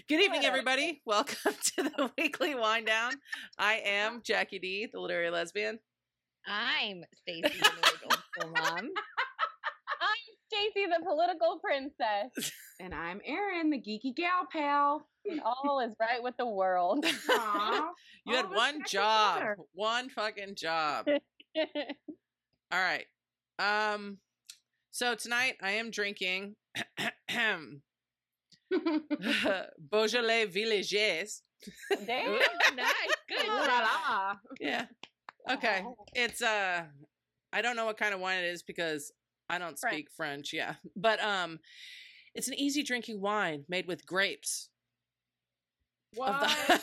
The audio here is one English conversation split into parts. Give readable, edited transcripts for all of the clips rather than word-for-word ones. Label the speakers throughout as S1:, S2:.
S1: Good evening, everybody. Welcome to the weekly wind down. I am Jackie D, the literary lesbian.
S2: I'm Stacy, the middle school mom.
S3: I'm Stacy, the political princess.
S4: And I'm Erin, the geeky gal pal.
S3: And all is right with the world.
S4: Aww.
S1: You had one job. One fucking job. All right. So tonight I am drinking Beaujolais Villages.
S3: Damn.
S2: Nice. Good.
S1: Yeah. Okay. It's I don't know what kind of wine it is because I don't speak French. Yeah. But it's an easy drinking wine made with grapes.
S4: What?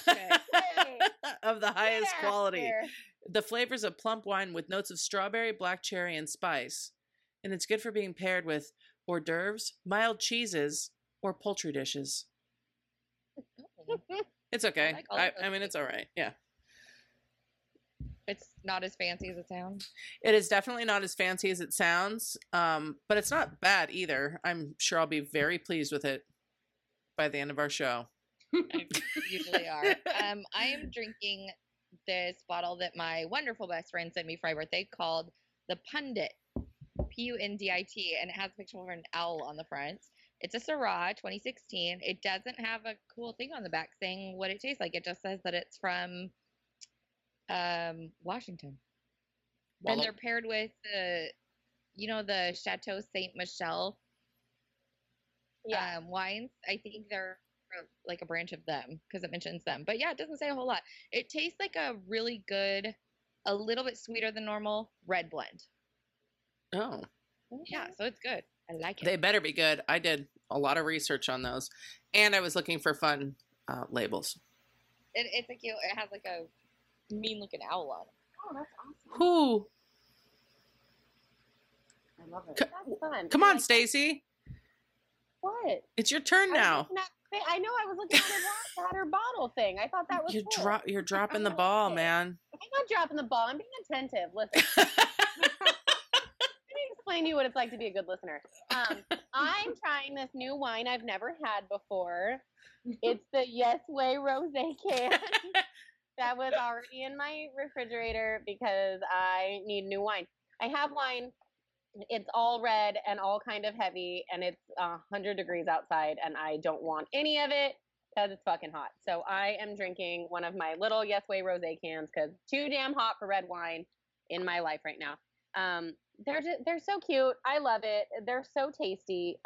S1: Of the highest quality. The flavors of plump wine with notes of strawberry, black cherry, and spice. And it's good for being paired with hors d'oeuvres, mild cheeses, or poultry dishes. It's okay. I mean, it's all right. Yeah.
S2: It's not as fancy as it sounds.
S1: It is definitely not as fancy as it sounds, but it's not bad either. I'm sure I'll be very pleased with it by the end of our show.
S2: I usually are. I am drinking this bottle that my wonderful best friend sent me for my birthday called the Pundit, Pundit, and it has a picture of an owl on the front. It's a Syrah 2016. It doesn't have a cool thing on the back saying what it tastes like. It just says that it's from Washington. And they're paired with the Chateau Saint Michelle wines. I think they're like a branch of them because it mentions them. But yeah, it doesn't say a whole lot. It tastes like a really good, a little bit sweeter than normal red blend.
S1: Oh.
S2: Yeah, so it's good. I like it.
S1: They better be good. I did a lot of research on those. And I was looking for fun labels.
S2: It's a cute, it has like a mean looking owl on it.
S3: Oh, that's awesome.
S1: Who?
S4: I love it.
S3: That's fun.
S1: Come on, Stacy.
S3: What?
S1: It's your turn now.
S3: I know. I was looking at her bottle thing. I thought that was cool.
S1: You're dropping the ball, man.
S3: I'm not dropping the ball. I'm being attentive. Listen. Let me explain to you what it's like to be a good listener. I'm trying this new wine I've never had before. It's the Yes Way Rosé can that was already in my refrigerator because I need new wine. I have wine. It's all red and all kind of heavy, and it's 100 degrees outside, and I don't want any of it because it's fucking hot. So I am drinking one of my little Yes Way Rosé cans because too damn hot for red wine in my life right now. They're so cute. I love it. They're so tasty.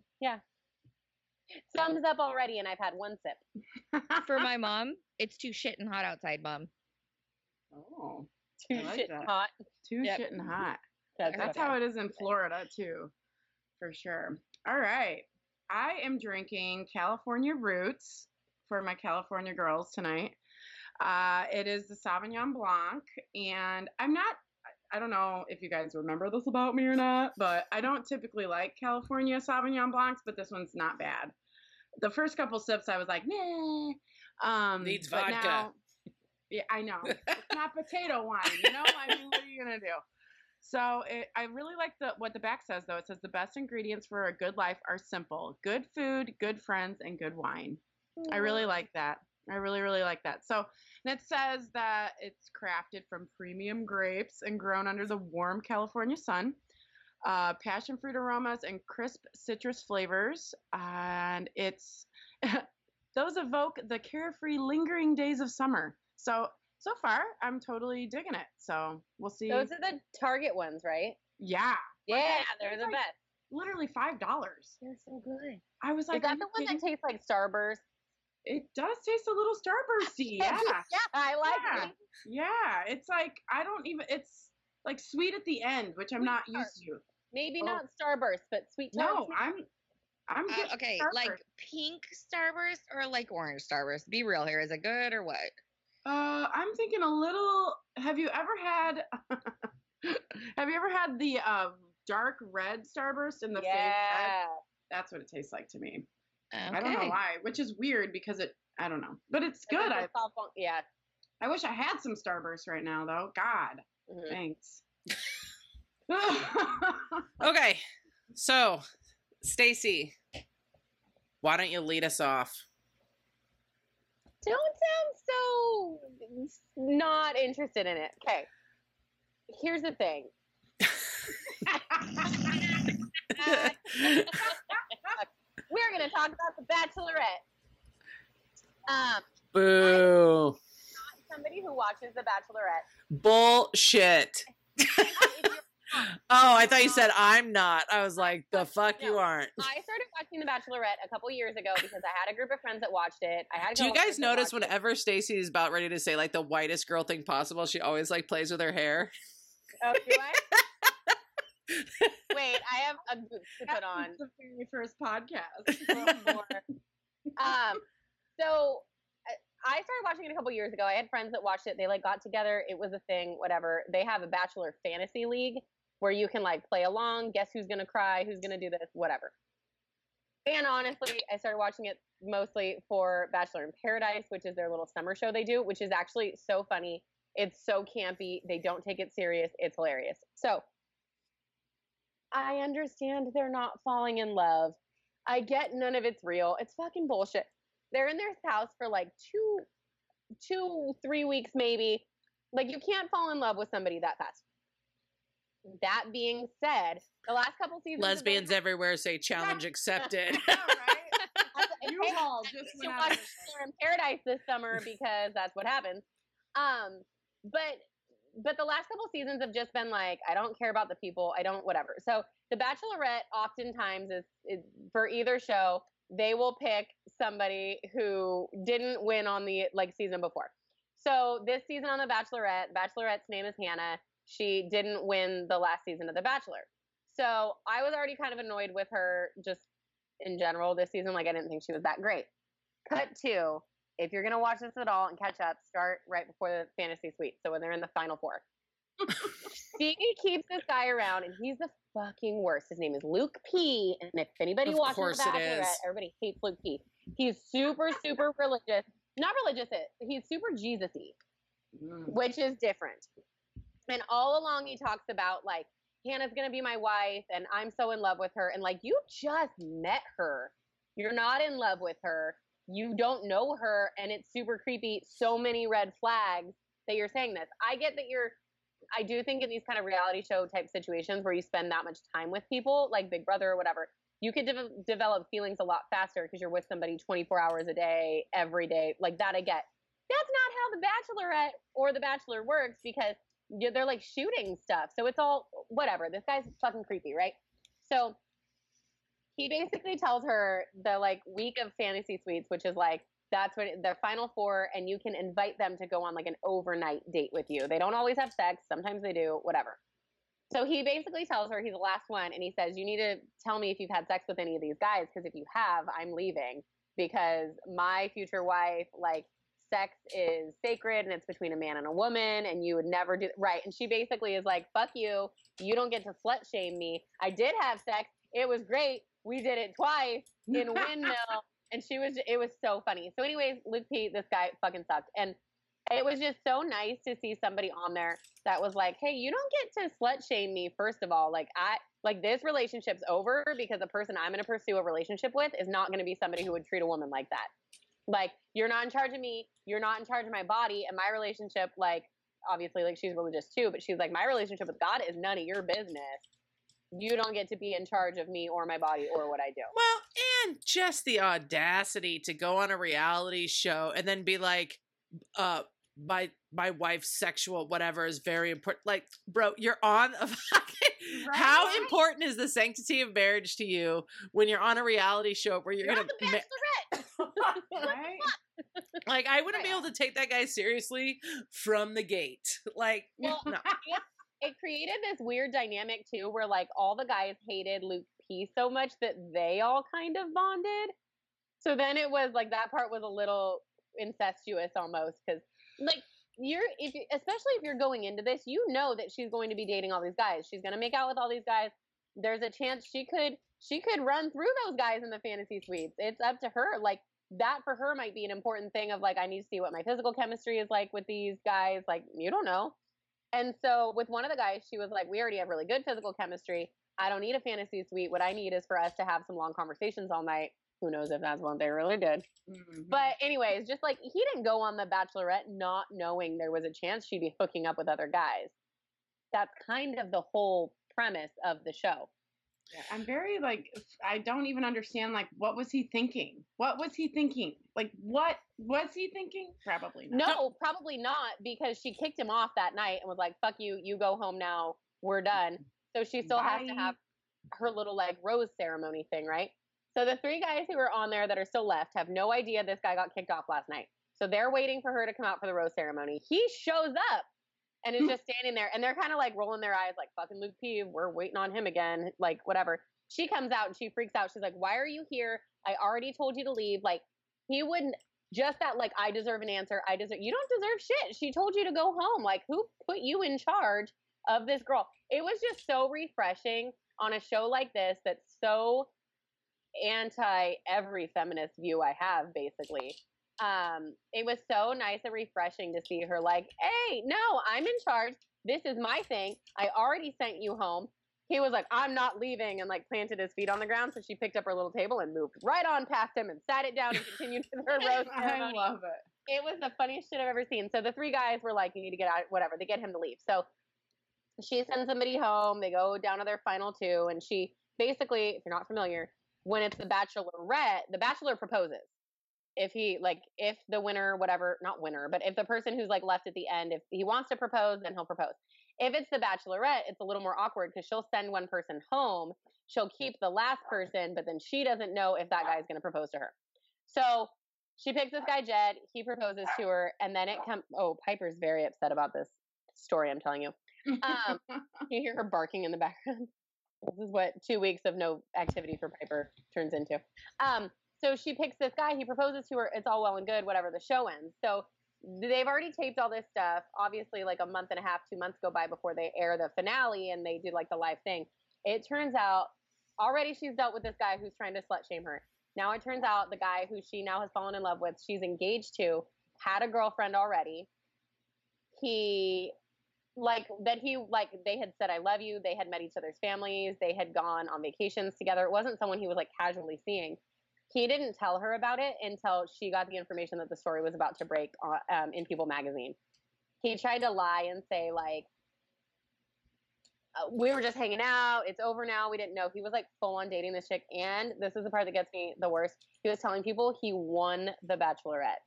S3: Thumbs up already, and I've had one sip.
S2: For my mom, it's too shit and hot outside, Mom.
S4: Oh.
S3: Too shit hot.
S4: Too shit and hot.
S3: That's
S4: how it is in Florida, too. For sure. All right. I am drinking California Roots for my California girls tonight. It is the Sauvignon Blanc. And I don't know if you guys remember this about me or not, but I don't typically like California Sauvignon Blancs, but this one's not bad. The first couple sips, I was like, nah.
S1: Needs vodka.
S4: Now, yeah, I know. It's not potato wine, you know? I mean, what are you going to do? So I really like what the back says, though. It says the best ingredients for a good life are simple: good food, good friends, and good wine. I really like that. I really, really like that. So, and it says that it's crafted from premium grapes and grown under the warm California sun. Passion fruit aromas and crisp citrus flavors. And those evoke the carefree, lingering days of summer. So far, I'm totally digging it. So we'll see.
S3: Those are the Target ones, right?
S4: Yeah.
S3: Yeah, they're the best.
S4: Literally $5.
S3: They're so good.
S4: I was like,
S3: is that the one that tastes like Starburst?
S4: It does taste a little Starbursty. Yeah.
S3: Yeah, I like it.
S4: Yeah. It's like, it's like sweet at the end, which I'm not used to.
S3: Maybe not Starburst, but sweet tarts.
S4: No, I'm getting
S2: okay,
S4: Starburst.
S2: like pink Starburst or like orange Starburst? Be real here. Is it good or what?
S4: I'm thinking a little. Have you ever had the dark red Starburst in the fake red? That's what it tastes like to me.
S2: Okay.
S4: I don't know why, which is weird because I don't know, but it's good.
S3: Yeah.
S4: I wish I had some Starburst right now, though. God, thanks.
S1: Okay, so Stacy, why don't you lead us off?
S3: not interested in it. Okay. Here's the thing. We're going to talk about The Bachelorette.
S1: Boo.
S3: Somebody who watches The Bachelorette.
S1: Bullshit. Oh, I thought you said I'm not. I was like, the fuck
S3: No.
S1: you aren't.
S3: I started watching The Bachelorette a couple years ago because I had a group of friends that watched it. I had.
S1: Do you guys notice whenever Stacey is about ready to say like the whitest girl thing possible, she always like plays with her hair?
S3: Oh, do I? Wait, I have a goose to put on.
S4: The very first podcast.
S3: So I started watching it a couple years ago. I had friends that watched it. They like got together. It was a thing, whatever. They have a Bachelor fantasy league where you can like play along, guess who's going to cry, who's going to do this, whatever. And honestly, I started watching it mostly for Bachelor in Paradise, which is their little summer show they do, which is actually so funny. It's so campy. They don't take it serious. It's hilarious. So I understand they're not falling in love. I get none of it's real. It's fucking bullshit. They're in their house for like 3 weeks maybe. Like you can't fall in love with somebody that fast. That being said, the last couple seasons,
S1: Lesbians everywhere say challenge accepted.
S4: You all just went out of
S3: Bachelor in Paradise this summer because that's what happens. But the last couple seasons have just been like, I don't care about the people. I don't, whatever. So The Bachelorette oftentimes is for either show, they will pick somebody who didn't win on the like season before. So this season on The Bachelorette's name is Hannah. She didn't win the last season of The Bachelor. So I was already kind of annoyed with her just in general this season. Like I didn't think she was that great. Cut to, if you're going to watch this at all and catch up, start right before the fantasy suite. So when they're in the final four. She keeps this guy around and he's the fucking worst. His name is Luke P. And if anybody watches The Bachelorette, everybody hates Luke P. He's super, super religious. Not religious, he's super Jesus-y, which is different. And all along he talks about like, Hannah's going to be my wife and I'm so in love with her. And like, you just met her. You're not in love with her. You don't know her. And it's super creepy. So many red flags that you're saying this. I get that I do think in these kind of reality show type situations where you spend that much time with people, like Big Brother or whatever, you could develop feelings a lot faster because you're with somebody 24 hours a day, every day. Like that I get. That's not how The Bachelorette or The Bachelor works because they're like shooting stuff. So it's all whatever. This guy's fucking creepy, right? So he basically tells her the like week of fantasy suites, which is like, that's what the final four, and you can invite them to go on like an overnight date with you. They don't always have sex. Sometimes they do, whatever. So he basically tells her he's the last one, and he says, you need to tell me if you've had sex with any of these guys, because if you have, I'm leaving, because my future wife, like, sex is sacred, and it's between a man and a woman, and you would never do right. And she basically is like, fuck you. You don't get to slut shame me. I did have sex. It was great. We did it twice in Windmill. And it was so funny. So anyways, Luke P, this guy fucking sucked. And it was just so nice to see somebody on there that was like, hey, you don't get to slut shame me, first of all. Like this relationship's over because the person I'm going to pursue a relationship with is not going to be somebody who would treat a woman like that. Like, you're not in charge of me. You're not in charge of my body. And my relationship, like, obviously, like, she's religious too, but she's like, my relationship with God is none of your business. You don't get to be in charge of me or my body or what I do.
S1: Well, and just the audacity to go on a reality show and then be like, my wife's sexual whatever is very important. Like, bro, you're on a fucking... Right? How important is the sanctity of marriage to you when you're on a reality show where you're gonna...
S3: The Bachelorette!
S4: Right?
S1: Like, I wouldn't be able to take that guy seriously from the gate. Like,
S3: well,
S1: no.
S3: It created this weird dynamic too where like all the guys hated Luke P so much that they all kind of bonded. So then it was like that part was a little incestuous almost because like especially if you're going into this, you know that she's going to be dating all these guys. She's going to make out with all these guys. There's a chance she could run through those guys in the fantasy suites. It's up to her. Like that for her might be an important thing of like, I need to see what my physical chemistry is like with these guys. Like, you don't know. And so with one of the guys, she was like, we already have really good physical chemistry. I don't need a fantasy suite. What I need is for us to have some long conversations all night Who knows if that's what they really did.
S4: Mhm.
S3: But anyways, just like he didn't go on The Bachelorette not knowing there was a chance she'd be hooking up with other guys. That's kind of the whole premise of the show.
S4: Yeah, I'm very like, I don't even understand, like, what was he thinking? What was he thinking? Like, what was he thinking? Probably not.
S3: No, probably not, because she kicked him off that night and was like, fuck you, you go home now, we're done. So she still has to
S4: Bye.
S3: have her little like rose ceremony thing, right? So the 3 guys who are on there that are still left have no idea this guy got kicked off last night. So they're waiting for her to come out for the rose ceremony. He shows up and is just standing there, and they're kind of like rolling their eyes like, fucking Luke P, we're waiting on him again, like whatever. She comes out and she freaks out. She's like, why are you here? I already told you to leave. Like, he wouldn't, just that, like, I deserve an answer. You don't deserve shit. She told you to go home. Like, who put you in charge of this girl? It was just so refreshing on a show like this that's so anti every feminist view I have, basically. It was so nice and refreshing to see her like, hey, no, I'm in charge. This is my thing. I already sent you home. He was like, I'm not leaving, and like planted his feet on the ground. So she picked up her little table and moved right on past him and sat it down and continued with her rose ceremony.
S4: I love it.
S3: It was the funniest shit I've ever seen. So the 3 guys were like, you need to get out, whatever. They get him to leave. So she sends somebody home. They go down to their final 2. And she basically, if you're not familiar, when it's the Bachelorette, the Bachelor proposes. If the winner, whatever, not winner, but if the person who's like left at the end, if he wants to propose, then he'll propose. If it's the Bachelorette, it's a little more awkward because she'll send one person home. She'll keep the last person, but then she doesn't know if that guy's going to propose to her. So she picks this guy, Jed. He proposes to her, and then it comes. Oh, Piper's very upset about this story I'm telling you. You hear her barking in the background. This is what 2 weeks of no activity for Piper turns into. So she picks this guy. He proposes to her. It's all well and good, whatever. The show ends. So they've already taped all this stuff. Obviously, like a month and a half, 2 months go by before they air the finale and they do like the live thing. It turns out already she's dealt with this guy who's trying to slut shame her. Now it turns out the guy who she now has fallen in love with, she's engaged to, had a girlfriend already. They had said, I love you. They had met each other's families. They had gone on vacations together. It wasn't someone he was like casually seeing. He didn't tell her about it until she got the information that the story was about to break in People magazine. He tried to lie and say, like, we were just hanging out. It's over now. We didn't know. He was, like, full-on dating this chick. And this is the part that gets me the worst. He was telling people he won The Bachelorette.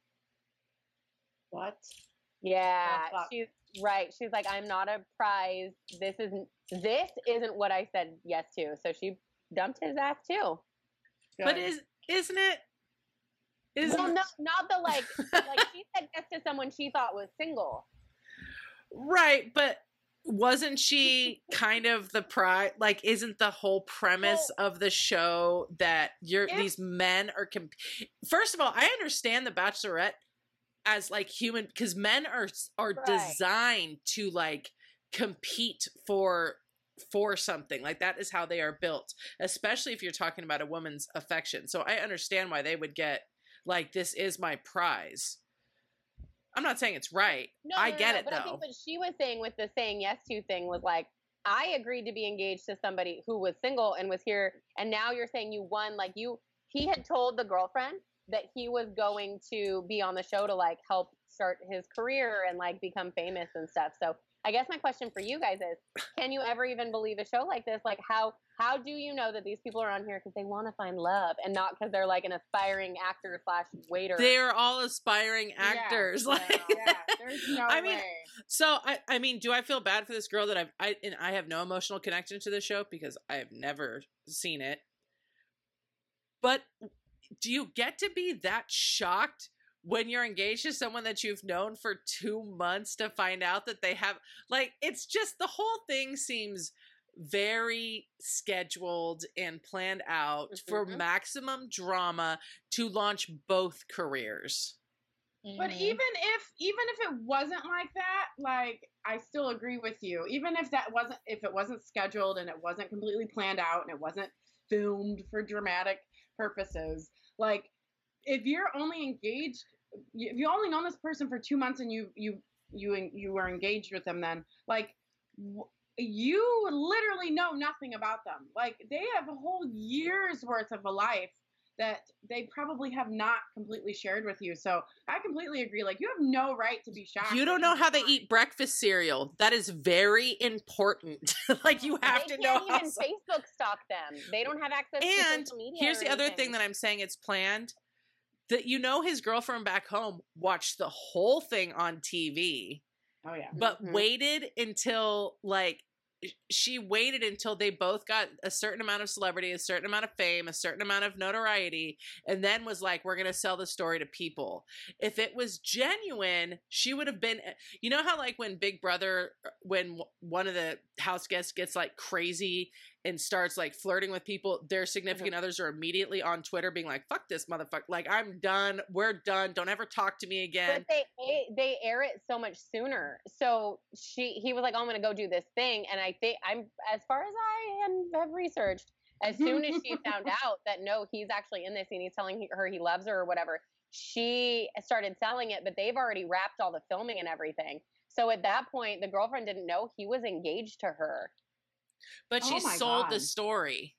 S4: What?
S3: Yeah. She's right. She's like, I'm not a prize. This isn't what I said yes to. So she dumped his ass, too.
S4: Good.
S1: But isn't it?
S3: Well, no, not the like she said yes to someone she thought was single.
S1: Right, but wasn't she kind of the prize? Like, isn't the whole premise of the show that these men are First of all, I understand the Bachelorette as like human, because men are
S3: Right.
S1: designed to like compete for something. Like, that is how they are built, especially if you're talking about a woman's affection. So I understand why they would get like, this is my prize. I'm not saying it's right. I get it,
S3: but
S1: though.
S3: I think what she was saying with the saying yes to thing was like, I agreed to be engaged to somebody who was single and was here, and now you're saying you won. Like, he had told the girlfriend that he was going to be on the show to like help start his career and like become famous and stuff. So I guess my question for you guys is, can you ever even believe a show like this? Like, how do you know that these people are on here because they want to find love and not because they're like an aspiring actor / waiter?
S1: They're all aspiring actors.
S4: Yeah,
S1: like,
S4: yeah, there's no way.
S1: So I mean, do I feel bad for this girl that I have no emotional connection to the show because I have never seen it. But do you get to be that shocked when you're engaged to someone that you've known for 2 months to find out that they have, like, it's just, the whole thing seems very scheduled and planned out for maximum drama to launch both careers.
S4: But even if it wasn't like that, like, I still agree with you. Even if it wasn't scheduled and it wasn't completely planned out and it wasn't filmed for dramatic purposes, like, if you're only engaged, if you only known this person for 2 months and you were engaged with them, then like you literally know nothing about them. Like, they have a whole year's worth of a life that they probably have not completely shared with you. So I completely agree. Like, you have no right to be shocked.
S1: You don't know how they eat breakfast cereal. That is very important. Like, you have to know
S3: how. They can't even Facebook stalk them. They don't have access to social media.
S1: And here's the other thing that I'm saying it's planned. That, you know, his girlfriend back home watched the whole thing on TV.
S4: Oh, yeah.
S1: But waited until, like, she waited until they both got a certain amount of celebrity, a certain amount of fame, a certain amount of notoriety, and then was like, we're going to sell the story to people. If it was genuine, she would have been, you know how like when Big Brother, when one of the house guests gets like crazy and starts like flirting with people, their significant others are immediately on Twitter being like, fuck this motherfucker. Like, I'm done. We're done. Don't ever talk to me again.
S3: But they air it so much sooner. So he was like, oh, I'm going to go do this thing. And I think as far as I have researched, as soon as she found out that, no, he's actually in this and he's telling her he loves her or whatever, she started selling it, but they've already wrapped all the filming and everything. So at that point, the girlfriend didn't know he was engaged to her.
S1: But she sold the story.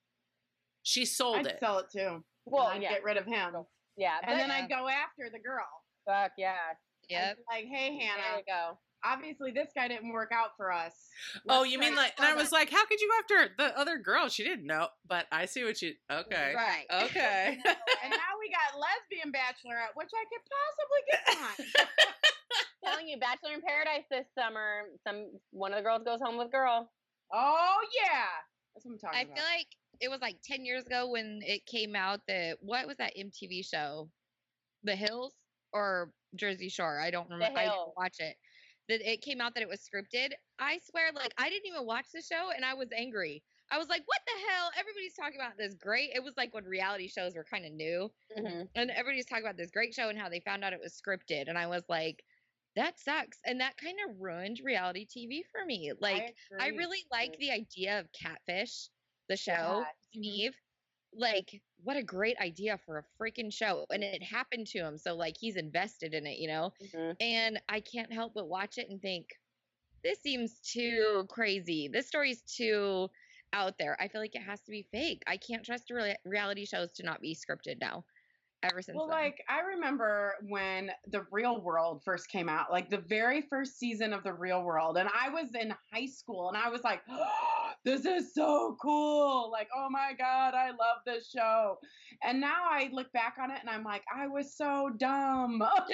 S1: She sold it.
S4: I'd sell it too.
S3: Well,
S4: I'd get rid of him.
S3: Yeah.
S4: And then I'd go after the girl.
S3: Fuck yeah.
S2: Yep.
S4: Like, hey, Hannah.
S3: There you go.
S4: Obviously, this guy didn't work out for us.
S1: Oh, you mean like, and I was like, how could you go after the other girl? She didn't know. But I see what you, okay.
S2: Right.
S1: Okay.
S4: And now we got lesbian bachelorette, which I could possibly get behind.
S3: Telling you, Bachelor in Paradise this summer, one of the girls goes home with girl.
S4: Oh, yeah. That's what I'm talking about.
S2: I feel like it was like 10 years ago when it came out that, what was that MTV show? The Hills or Jersey Shore? I don't remember. I didn't watch it. That it came out that it was scripted. I swear, like, I didn't even watch the show and I was angry. I was like, what the hell? Everybody's talking about this great. It was like when reality shows were kind of new. And everybody's talking about this great show and how they found out it was scripted. And I was like, that sucks. And that kind of ruined reality TV for me. Like, I really like the idea of Catfish, the show, Steve. Like, what a great idea for a freaking show. And it happened to him. So, like, he's invested in it, you know? And I can't help but watch it and think, this seems too crazy. This story's too out there. I feel like it has to be fake. I can't trust reality shows to not be scripted now. Ever since then.
S4: Like, I remember when The Real World first came out, like the very first season of The Real World, and I was in high school, and I was like, oh, this is so cool. Like, oh my God, I love this show. And now I look back on it, and I'm like, I was so dumb. Why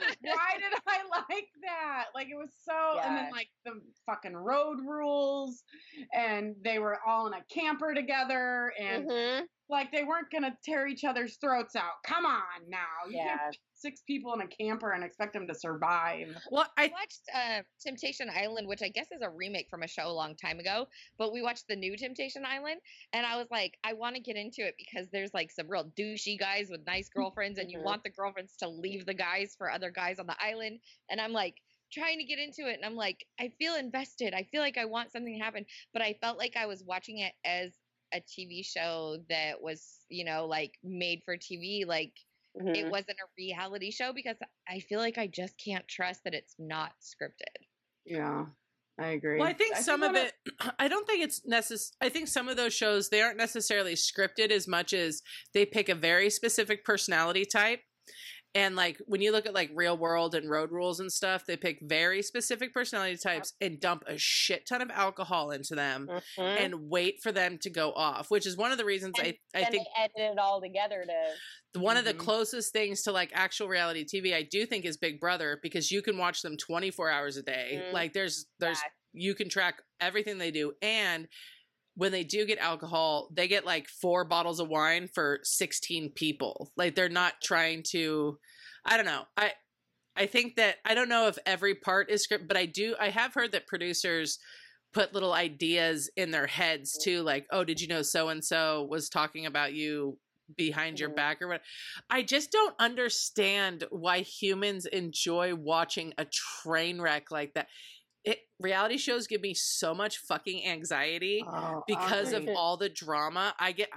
S4: did I like that? Like, it was so, and then like the fucking road rules, and they were all in a camper together, and like, they weren't going to tear each other's throats out. Come on now. You can't put 6 people in a camper and expect them to survive.
S1: Well,
S2: I watched Temptation Island, which I guess is a remake from a show a long time ago. But we watched the new Temptation Island. And I was like, I want to get into it because there's like some real douchey guys with nice girlfriends. And you want the girlfriends to leave the guys for other guys on the island. And I'm like, trying to get into it. And I'm like, I feel invested. I feel like I want something to happen. But I felt like I was watching it as a TV show that was, you know, like made for TV. Like it wasn't a reality show because I feel like I just can't trust that it's not scripted.
S4: Yeah, I agree.
S1: Well, I think some of it, I don't think it's necessary. I think some of those shows, they aren't necessarily scripted as much as they pick a very specific personality type. And like when you look at like Real World and Road Rules and stuff, they pick very specific personality types and dump a shit ton of alcohol into them and wait for them to go off, which is one of the reasons I think
S3: they edit it all together to
S1: one of the closest things to like actual reality TV I do think is Big Brother, because you can watch them 24 hours a day. Like there's you can track everything they do. And when they do get alcohol, they get like 4 bottles of wine for 16 people. Like they're not trying to, I don't know. I think that, I don't know if every part is script, but I have heard that producers put little ideas in their heads too. Like, oh, did you know so-and-so was talking about you behind your back or what? I just don't understand why humans enjoy watching a train wreck like that. Reality shows give me so much fucking anxiety because of all the drama.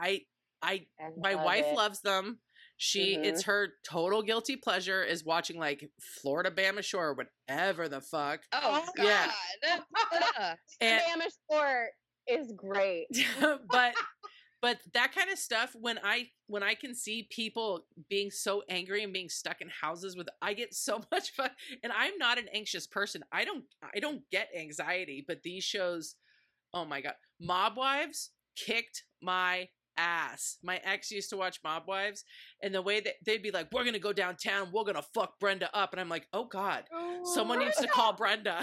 S1: My wife loves them. It's her total guilty pleasure is watching like Florida Bama Shore, whatever the fuck.
S2: Oh God.
S1: Yeah.
S3: And Bama Shore is great.
S1: But But that kind of stuff, when I can see people being so angry and being stuck in houses with, I get so much fun. And I'm not an anxious person. I don't get anxiety, but these shows, oh my God. Mob Wives kicked my ass. My ex used to watch Mob Wives, and the way that they'd be like, we're gonna go downtown, we're gonna fuck Brenda up, and I'm like, oh God, someone needs to call Brenda.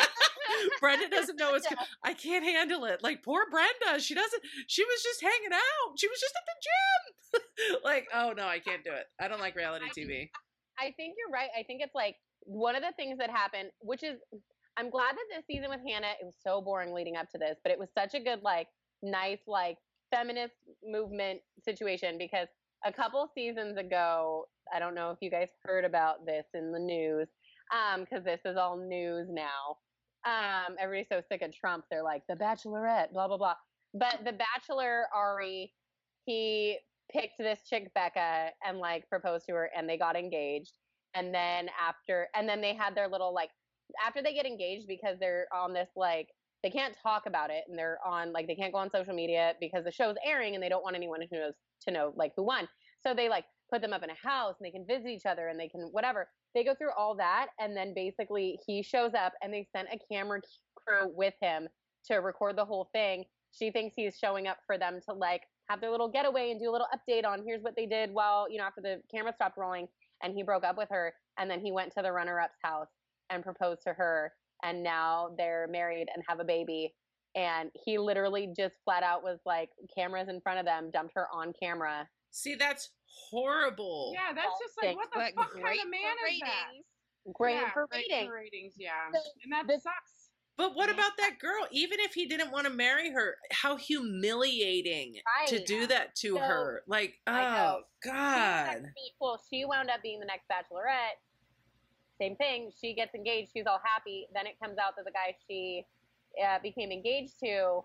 S1: Brenda doesn't know what's I can't handle it. Like, poor Brenda, she was just hanging out, she was just at the gym. Like, oh no, I can't do it. I don't like reality TV.
S3: I think you're right. I think it's like one of the things that happened, which is, I'm glad that this season with Hannah, it was so boring leading up to this, but it was such a good, like, nice, like, feminist movement situation, because a couple seasons ago, I don't know if you guys heard about this in the news, because this is all news now. Everybody's so sick of Trump. They're like, the Bachelorette, blah, blah, blah. But the Bachelor, Ari, he picked this chick, Becca, and like proposed to her, and they got engaged. And then they had their little, like, after they get engaged, because they're on this, like, they can't talk about it, and they're on, like, they can't go on social media because the show's airing and they don't want anyone to know like who won. So they like put them up in a house and they can visit each other and they can whatever. They go through all that, and then basically he shows up and they sent a camera crew with him to record the whole thing. She thinks he's showing up for them to like have their little getaway and do a little update on here's what they did while, you know, after the camera stopped rolling, and he broke up with her, and then he went to the runner-up's house and proposed to her, and now they're married and have a baby. And he literally just flat out was like, cameras in front of them, dumped her on camera.
S1: See, that's horrible.
S4: Yeah, that's just like, what the fuck kind of man is that?
S3: Great for
S4: great
S3: ratings.
S4: for ratings, yeah.
S3: So
S4: and that sucks.
S1: But what about that girl? Even if he didn't want to marry her, how humiliating to do that to her. Like, oh, God.
S3: Well, she wound up being the next Bachelorette. Same thing. She gets engaged. She's all happy. Then it comes out that the guy she became engaged to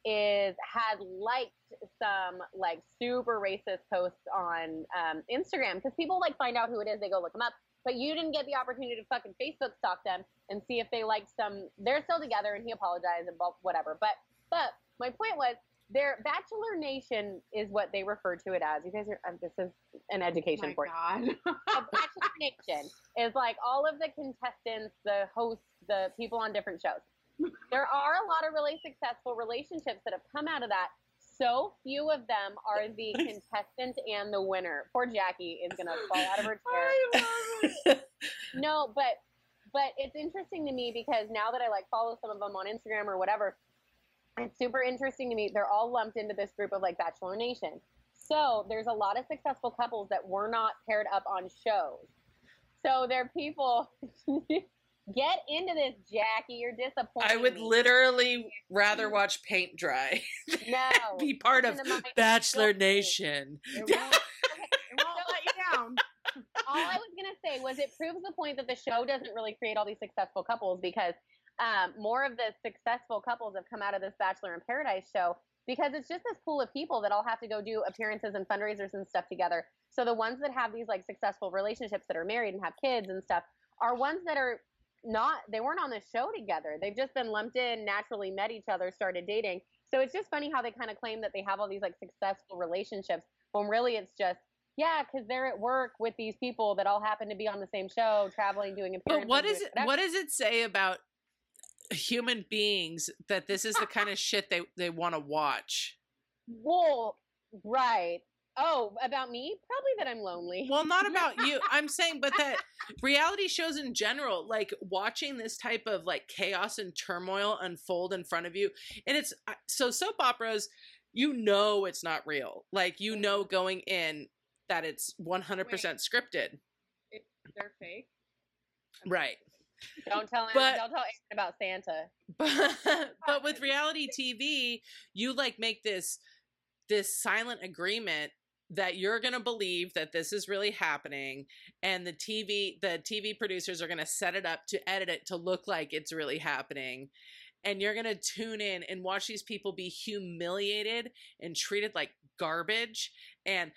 S3: had liked some like super racist posts on Instagram, because people like find out who it is, they go look them up, but you didn't get the opportunity to fucking Facebook stalk them and see if they liked some. They're still together, and he apologized and whatever. But my point was, their Bachelor Nation is what they refer to it as. You guys are this is an education for you. A Bachelor Nation is like all of the contestants, the hosts, the people on different shows. There are a lot of really successful relationships that have come out of that. So few of them are the contestant and the winner. Poor Jackie is gonna fall out of her chair. No, but it's interesting to me, because now that I like follow some of them on Instagram or whatever, it's super interesting to me. They're all lumped into this group of like Bachelor Nation. So there's a lot of successful couples that were not paired up on shows. So they're people. Get into this, Jackie. You're disappointed.
S1: I would literally rather watch paint dry.
S3: No.
S1: Be part of Bachelor Nation.
S4: It won't let you down.
S3: All I was going to say was it proves the point that the show doesn't really create all these successful couples, because more of the successful couples have come out of this Bachelor in Paradise show, because it's just this pool of people that all have to go do appearances and fundraisers and stuff together. So the ones that have these like successful relationships that are married and have kids and stuff are ones that are they weren't on the show together. They've just been lumped in, naturally met each other, started dating. So it's just funny how they kind of claim that they have all these like successful relationships, when really it's just, yeah, because they're at work with these people that all happen to be on the same show, traveling, doing appearances.
S1: But what does it say about human beings that this is the kind of shit they want to watch?
S3: Well, right. Oh, about me? Probably that I'm lonely.
S1: Well, not about you. I'm saying, but that reality shows in general, like watching this type of like chaos and turmoil unfold in front of you. And it's so soap operas, you know, it's not real. Like, you know, going in that it's 100% scripted.
S4: They're fake.
S3: Right. Don't tell Aaron about Santa.
S1: But with reality TV, you like make this silent agreement that you're going to believe that this is really happening, and the TV producers are going to set it up to edit it to look like it's really happening, and you're going to tune in and watch these people be humiliated and treated like garbage. And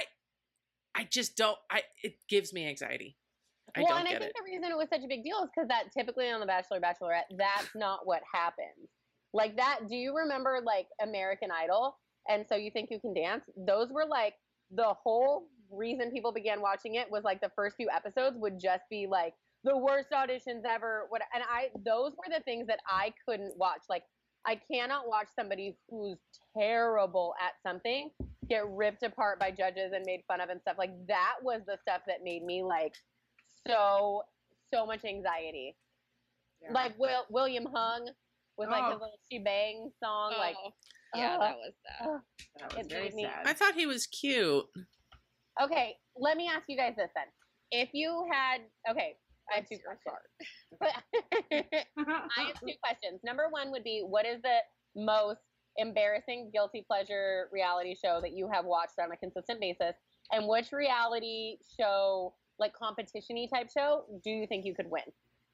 S1: I just don't, it gives me anxiety. I think
S3: the reason it was such a big deal is because that typically on The Bachelor, Bachelorette, that's not what happens. Like that, do you remember like American Idol? and So You Think You Can Dance. Those were like the whole reason people began watching it was like the first few episodes would just be like the worst auditions ever. Those were the things that I couldn't watch. Like I cannot watch somebody who's terrible at something get ripped apart by judges and made fun of and stuff. Like that was the stuff that made me like so much anxiety. Yeah. Like William Hung with like his little She Bang song. Like
S2: yeah, that was
S4: very sad.
S1: I thought he was cute.
S3: Okay, let me ask you guys this then. If you had I have two questions. I have two questions. Number one would be, what is the most embarrassing guilty pleasure reality show that you have watched on a consistent basis? And which reality show, like competition-y type show, do you think you could win?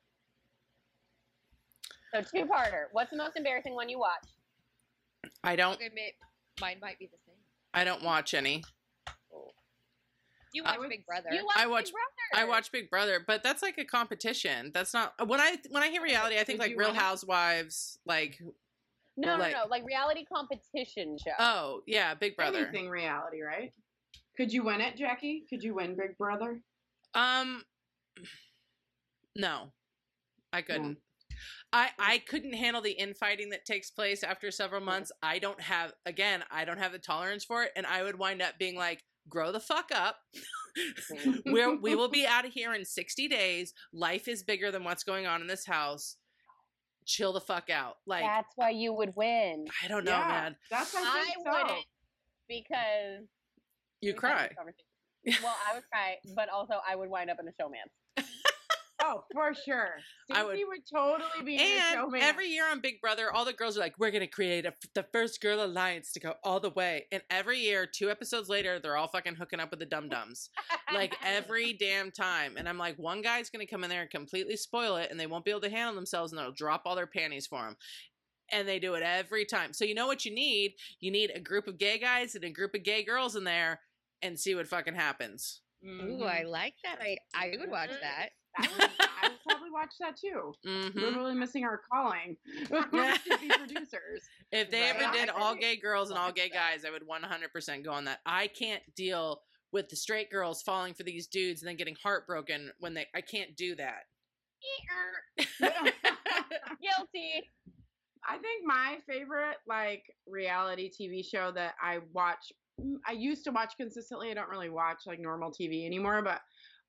S3: So two-parter. What's the most embarrassing one you watch?
S1: I don't.
S2: Okay, mine might be the same.
S1: I don't watch any.
S2: You watch Big Brother.
S1: I watch Big Brother, but that's like a competition. That's not when I hear reality, I think like Real Housewives, like
S3: no, like reality competition show.
S1: Oh yeah, Big Brother.
S4: Anything reality, right? Could you win it, Jackie? Could you win Big Brother?
S1: No, I couldn't. I couldn't handle the infighting that takes place after several months. I don't have the tolerance for it, and I would wind up being like, grow the fuck up. We will be out of here in 60 days. Life is bigger than what's going on in this house. Chill the fuck out. Like
S3: that's why you would win.
S1: I don't know, man.
S4: That's
S3: I wouldn't because
S1: you cry.
S3: Well, I would cry, but also I would wind up in a showman.
S4: Oh, for sure. Stacey would totally be in a showman.
S1: Every year on Big Brother, all the girls are like, we're going to create the first girl alliance to go all the way. And every year, 2 episodes later, they're all fucking hooking up with the dum-dums. Like every damn time. And I'm like, one guy's going to come in there and completely spoil it and they won't be able to handle themselves and they'll drop all their panties for them. And they do it every time. So you know what you need? You need a group of gay guys and a group of gay girls in there and see what fucking happens.
S2: Ooh, I like that. I would watch that.
S4: I would probably watch that too.
S1: Mm-hmm.
S4: We're really missing our calling to be producers.
S1: If they ever did all gay girls and all gay guys, I would 100% go on that. I can't deal with the straight girls falling for these dudes and then getting heartbroken when I can't do that.
S3: Guilty.
S4: I think my favorite like reality TV show that I used to watch consistently. I don't really watch like normal TV anymore, but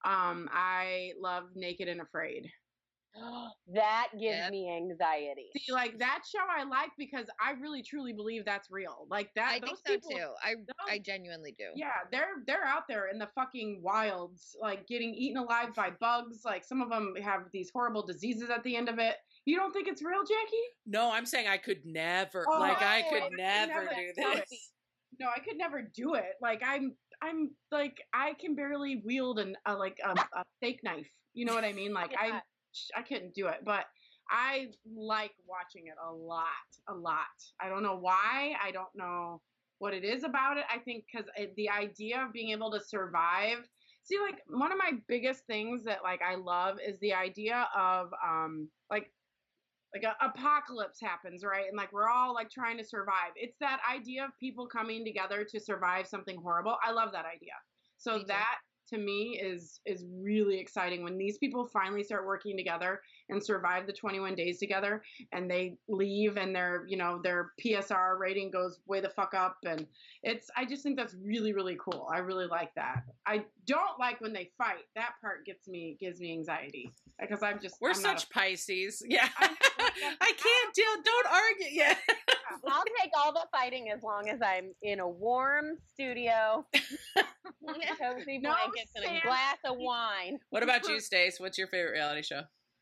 S4: I love Naked and Afraid.
S3: That gives me anxiety.
S4: See, like that show I like because I really truly believe that's real. Like that.
S2: I think so too. I genuinely do.
S4: Yeah, they're out there in the fucking wilds, like getting eaten alive by bugs. Like some of them have these horrible diseases at the end of it. You don't think it's real, Jackie?
S1: No, I'm saying I could never. I could never do this.
S4: No, I could never do it. Like I'm like I can barely wield a steak knife. You know what I mean? Like I couldn't do it, but I like watching it a lot. I don't know why. I don't know what it is about it. I think because the idea of being able to survive. See, like one of my biggest things that like I love is the idea of like an apocalypse happens, right? And like we're all like trying to survive. It's that idea of people coming together to survive something horrible. I love that idea. So that to me is really exciting when these people finally start working together and survive the 21 days together and they leave and their PSR rating goes way the fuck up. And I just think that's really, really cool. I really like that. I don't like when they fight. That part gives me anxiety because we're
S1: such Pisces. Yeah. I can't deal. Don't argue. Yeah.
S3: I'll take all the fighting as long as I'm in a warm studio, cozy blankets, and a glass of wine.
S1: What about you, Stace? What's your favorite reality show?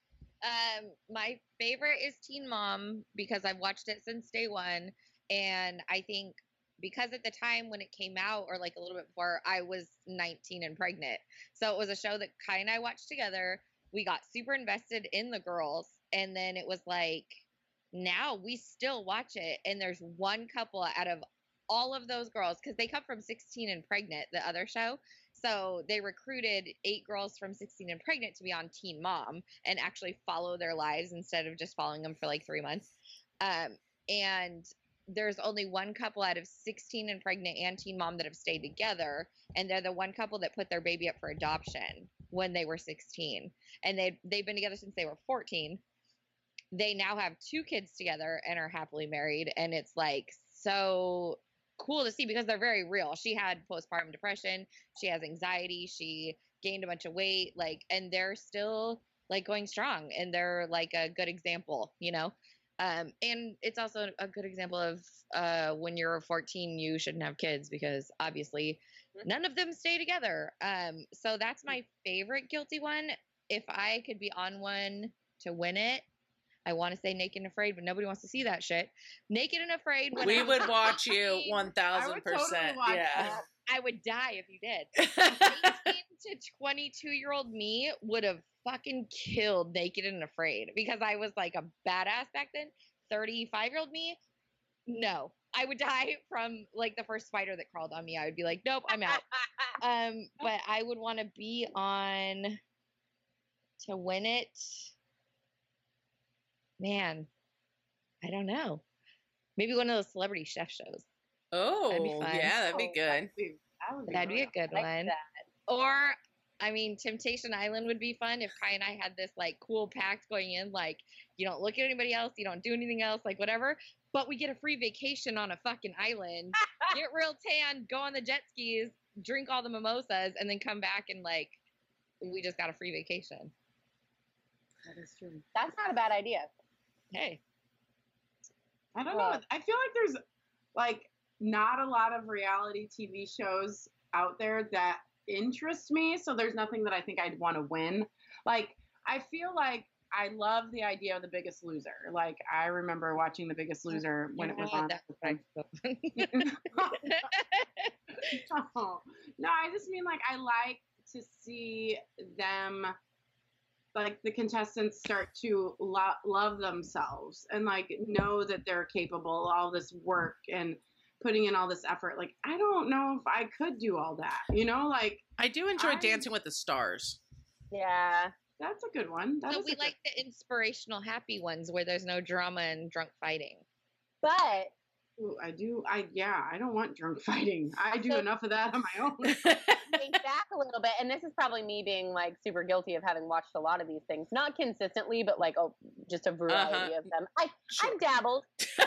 S2: My favorite is Teen Mom because I've watched it since day one, and I think because at the time when it came out, or like a little bit before, I was 19 and pregnant, so it was a show that Kai and I watched together. We got super invested in the girls, and then it was like, now we still watch it, and there's one couple out of all of those girls, because they come from 16 and Pregnant, the other show. So they recruited 8 girls from 16 and Pregnant to be on Teen Mom and actually follow their lives instead of just following them for like 3 months. And there's only one couple out of 16 and pregnant and teen mom that have stayed together, and they're the one couple that put their baby up for adoption when they were 16, and they've been together since they were 14. They now have 2 kids together and are happily married, and it's like so cool to see because they're very real. She had postpartum depression, she has anxiety, she gained a bunch of weight, like, and they're still like going strong, and they're like a good example, you know. And it's also a good example of when you're 14, you shouldn't have kids because obviously none of them stay together. So that's my favorite guilty one. If I could be on one to win it, I want to say Naked and Afraid, but nobody wants to see that shit. Naked and Afraid.
S1: We would watch you 1000%.
S4: That.
S2: I would die if you did. 18 to 22-year-old me would have fucking killed Naked and Afraid because I was like a badass back then. 35-year-old me, no. I would die from like the first spider that crawled on me. I would be like, nope, I'm out. But I would want to be on to win it. Man, I don't know. Maybe one of those celebrity chef shows.
S1: Oh,
S2: That'd be fun.
S1: yeah, that'd be good.
S2: That'd be a good one. Or, I mean, Temptation Island would be fun if Kai and I had this like cool pact going in, like you don't look at anybody else, you don't do anything else, like whatever. But we get a free vacation on a fucking island, get real tan, go on the jet skis, drink all the mimosas, and then come back and like we just got a free vacation.
S4: That is true.
S3: That's not a bad idea.
S2: Hey,
S4: I don't know. I feel like there's like not a lot of reality TV shows out there that interest me. So there's nothing that I think I'd want to win. Like, I feel like I love the idea of The Biggest Loser. Like, I remember watching The Biggest Loser when it was on. No, I just mean like I like to see them, like the contestants start to love themselves and like know that they're capable, all this work and putting in all this effort. Like, I don't know if I could do all that, you know, like.
S1: I do enjoy Dancing with the Stars.
S3: Yeah.
S4: That's a good one.
S2: So we like the inspirational, happy ones where there's no drama and drunk fighting.
S3: But.
S4: Ooh, I don't want drunk fighting. I do enough of that on my own.
S3: Think back a little bit, and this is probably me being like super guilty of having watched a lot of these things, not consistently, but like just a variety of them. I've dabbled.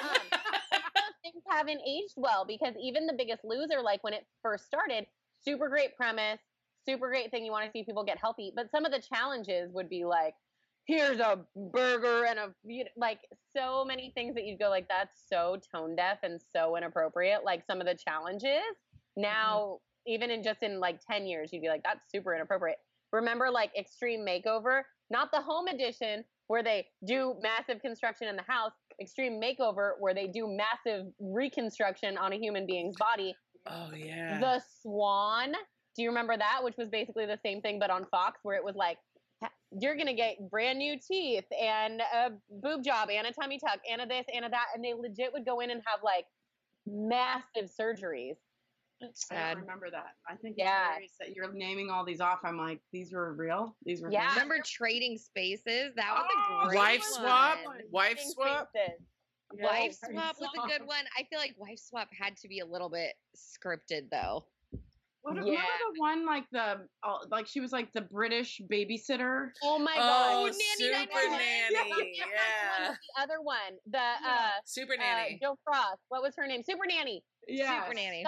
S3: Those things haven't aged well because even The Biggest Loser, like when it first started, super great premise, super great thing. You want to see people get healthy, but some of the challenges would be like, here's a burger and like so many things that you'd go like, that's so tone deaf and so inappropriate. Like some of the challenges now, even in like 10 years, you'd be like, that's super inappropriate. Remember like Extreme Makeover, not the home edition where they do massive construction in the house, Extreme Makeover where they do massive reconstruction on a human being's body.
S1: Oh yeah.
S3: The Swan. Do you remember that? Which was basically the same thing, but on Fox, where it was like, you're going to get brand new teeth and a boob job and a tummy tuck and a this and a that. And they legit would go in and have like massive surgeries.
S2: That's
S4: I
S2: sad.
S4: don't remember that. I think it's hilarious that you're naming all these off. I'm like, these were real? These were
S3: Yeah.
S4: real?
S2: Remember Trading Spaces? That was a great
S1: Wife
S2: one.
S1: Swap? Wife Swap?
S2: Wife Swap was a good one. I feel like Wife Swap had to be a little bit scripted though.
S4: Remember the one like she was like the British babysitter?
S3: Oh my
S1: Oh,
S3: God.
S1: Super Nanny. Yeah.
S3: The other one, the
S1: Super Nanny.
S3: Joe Frost. What was her name? Super Nanny.
S4: Yeah.
S2: Super Nanny.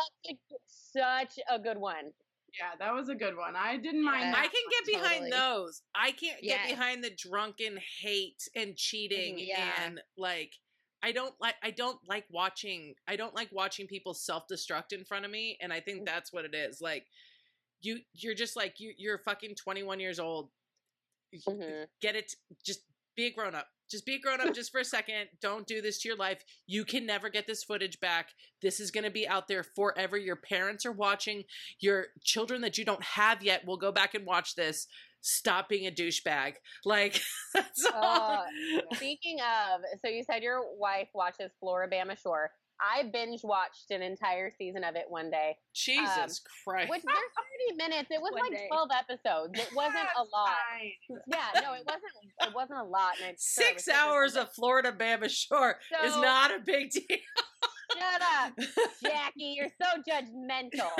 S3: Such a good one.
S4: Yeah, that was a good one. I didn't mind
S2: Yeah.
S4: that.
S1: I can get behind
S2: Totally.
S1: those. I can't get behind the drunken hate and cheating
S2: Yeah.
S1: and like I don't like watching people self-destruct in front of me, and I think that's what it is. Like you're just like you're fucking 21 years old.
S3: Mm-hmm.
S1: Get it, just be a grown up. Just be a grown up just for a second. Don't do this to your life. You can never get this footage back. This is going to be out there forever. Your parents are watching. Your children that you don't have yet will go back and watch this. Stop being a douchebag. Like, that's all.
S3: Speaking of, so you said your wife watches Floribama Shore. I binge watched an entire season of it one day.
S1: Jesus Christ.
S3: Which there's 30 minutes. It was
S2: One
S3: like
S2: day.
S3: 12 episodes. It wasn't a lot.
S4: Fine.
S3: Yeah, no, it wasn't a lot. And
S1: 6 hours of Florida Bama Shore is
S3: So-
S1: not a big deal.
S3: Shut up, Jackie. You're so judgmental.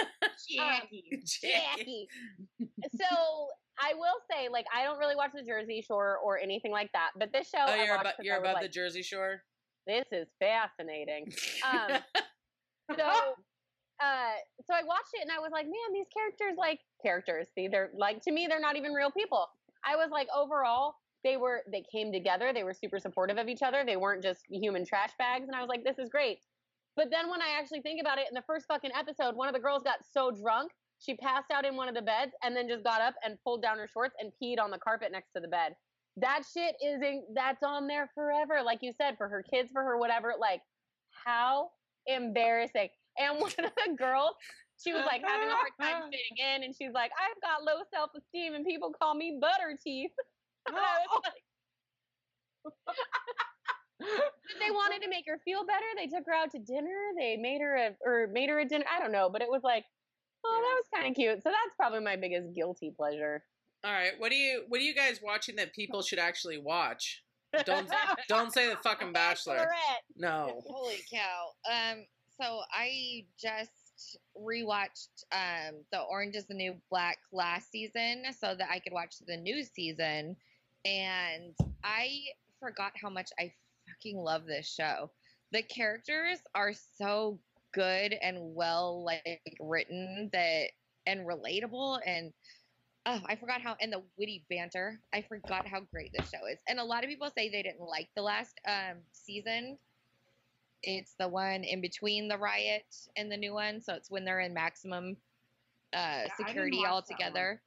S3: Jackie. So I will say, like, I don't really watch the Jersey Shore or anything like that, but this show,
S1: you're above the Jersey Shore.
S3: This is fascinating. So I watched it and I was like, man, these characters. See, they're like, to me, they're not even real people. I was like, overall, they came together. They were super supportive of each other. They weren't just human trash bags. And I was like, this is great. But then when I actually think about it, in the first fucking episode, one of the girls got so drunk, she passed out in one of the beds and then just got up and pulled down her shorts and peed on the carpet next to the bed. That shit that's on there forever. Like you said, for her kids, for her whatever. Like, how embarrassing. And one of the girls, she was like having a hard time fitting in, and she's like, I've got low self-esteem and people call me butter teeth. And I was like, they wanted to make her feel better. They took her out to dinner. They made her a dinner. I don't know, but it was like, oh, that was kind of cute. So that's probably my biggest guilty pleasure.
S1: All right, what are you guys watching that people should actually watch? Don't say the fucking Bachelor. No.
S2: Holy cow. So I just rewatched the Orange is the New Black last season so that I could watch the new season, and I forgot how much I fucking love this show. The characters are so good and well written and relatable, and I forgot how, and the witty banter. I forgot how great this show is. And a lot of people say they didn't like the last season. It's the one in between the riot and the new one. So it's when they're in maximum security all together.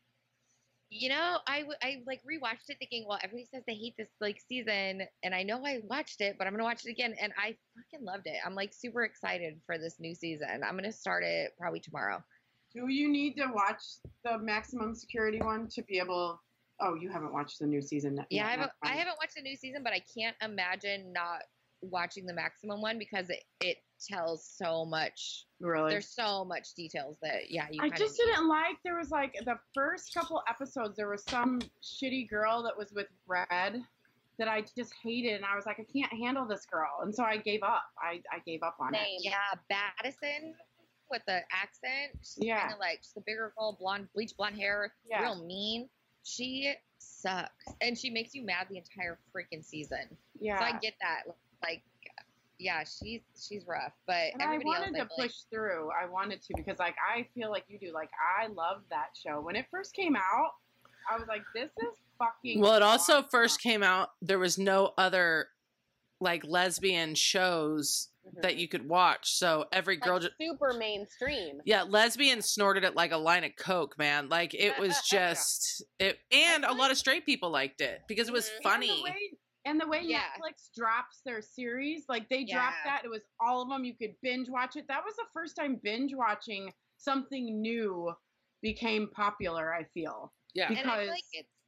S2: You know, I like rewatched it thinking, well, everybody says they hate this season, and I know I watched it, but I'm gonna watch it again, and I fucking loved it. I'm like super excited for this new season. I'm gonna start it probably tomorrow.
S4: Do you need to watch the maximum security one to be able? Oh, you haven't watched the new season yet.
S2: Yeah, I haven't watched the new season, but I can't imagine not watching the maximum one because it tells so much.
S4: Really?
S2: There's so much details that
S4: I just didn't like. There was like the first couple episodes. There was some shitty girl that was with Red that I just hated, and I was like, I can't handle this girl, and so I gave up. I gave up on it.
S2: Yeah, Madison with the accent. She's kind of like just a bigger girl, bleach blonde hair, real mean. She sucks, and she makes you mad the entire freaking season. Yeah, so I get that. Like, yeah, she's rough, but
S4: and
S2: everybody
S4: I wanted to push through. I wanted to because like I feel like you do. Like I love that show. When it first came out, I was like, this is fucking.
S1: Well, it also first came out. There was no other like lesbian shows that you could watch. So every girl just
S3: super mainstream.
S1: Yeah, lesbians snorted it like a line of coke, man. Like it was just it, and a lot of straight people liked it because it was funny.
S4: And the way Netflix drops their series, like they dropped that, it was all of them. You could binge watch it. That was the first time binge watching something new became popular, I feel.
S2: Yeah. Because and I feel like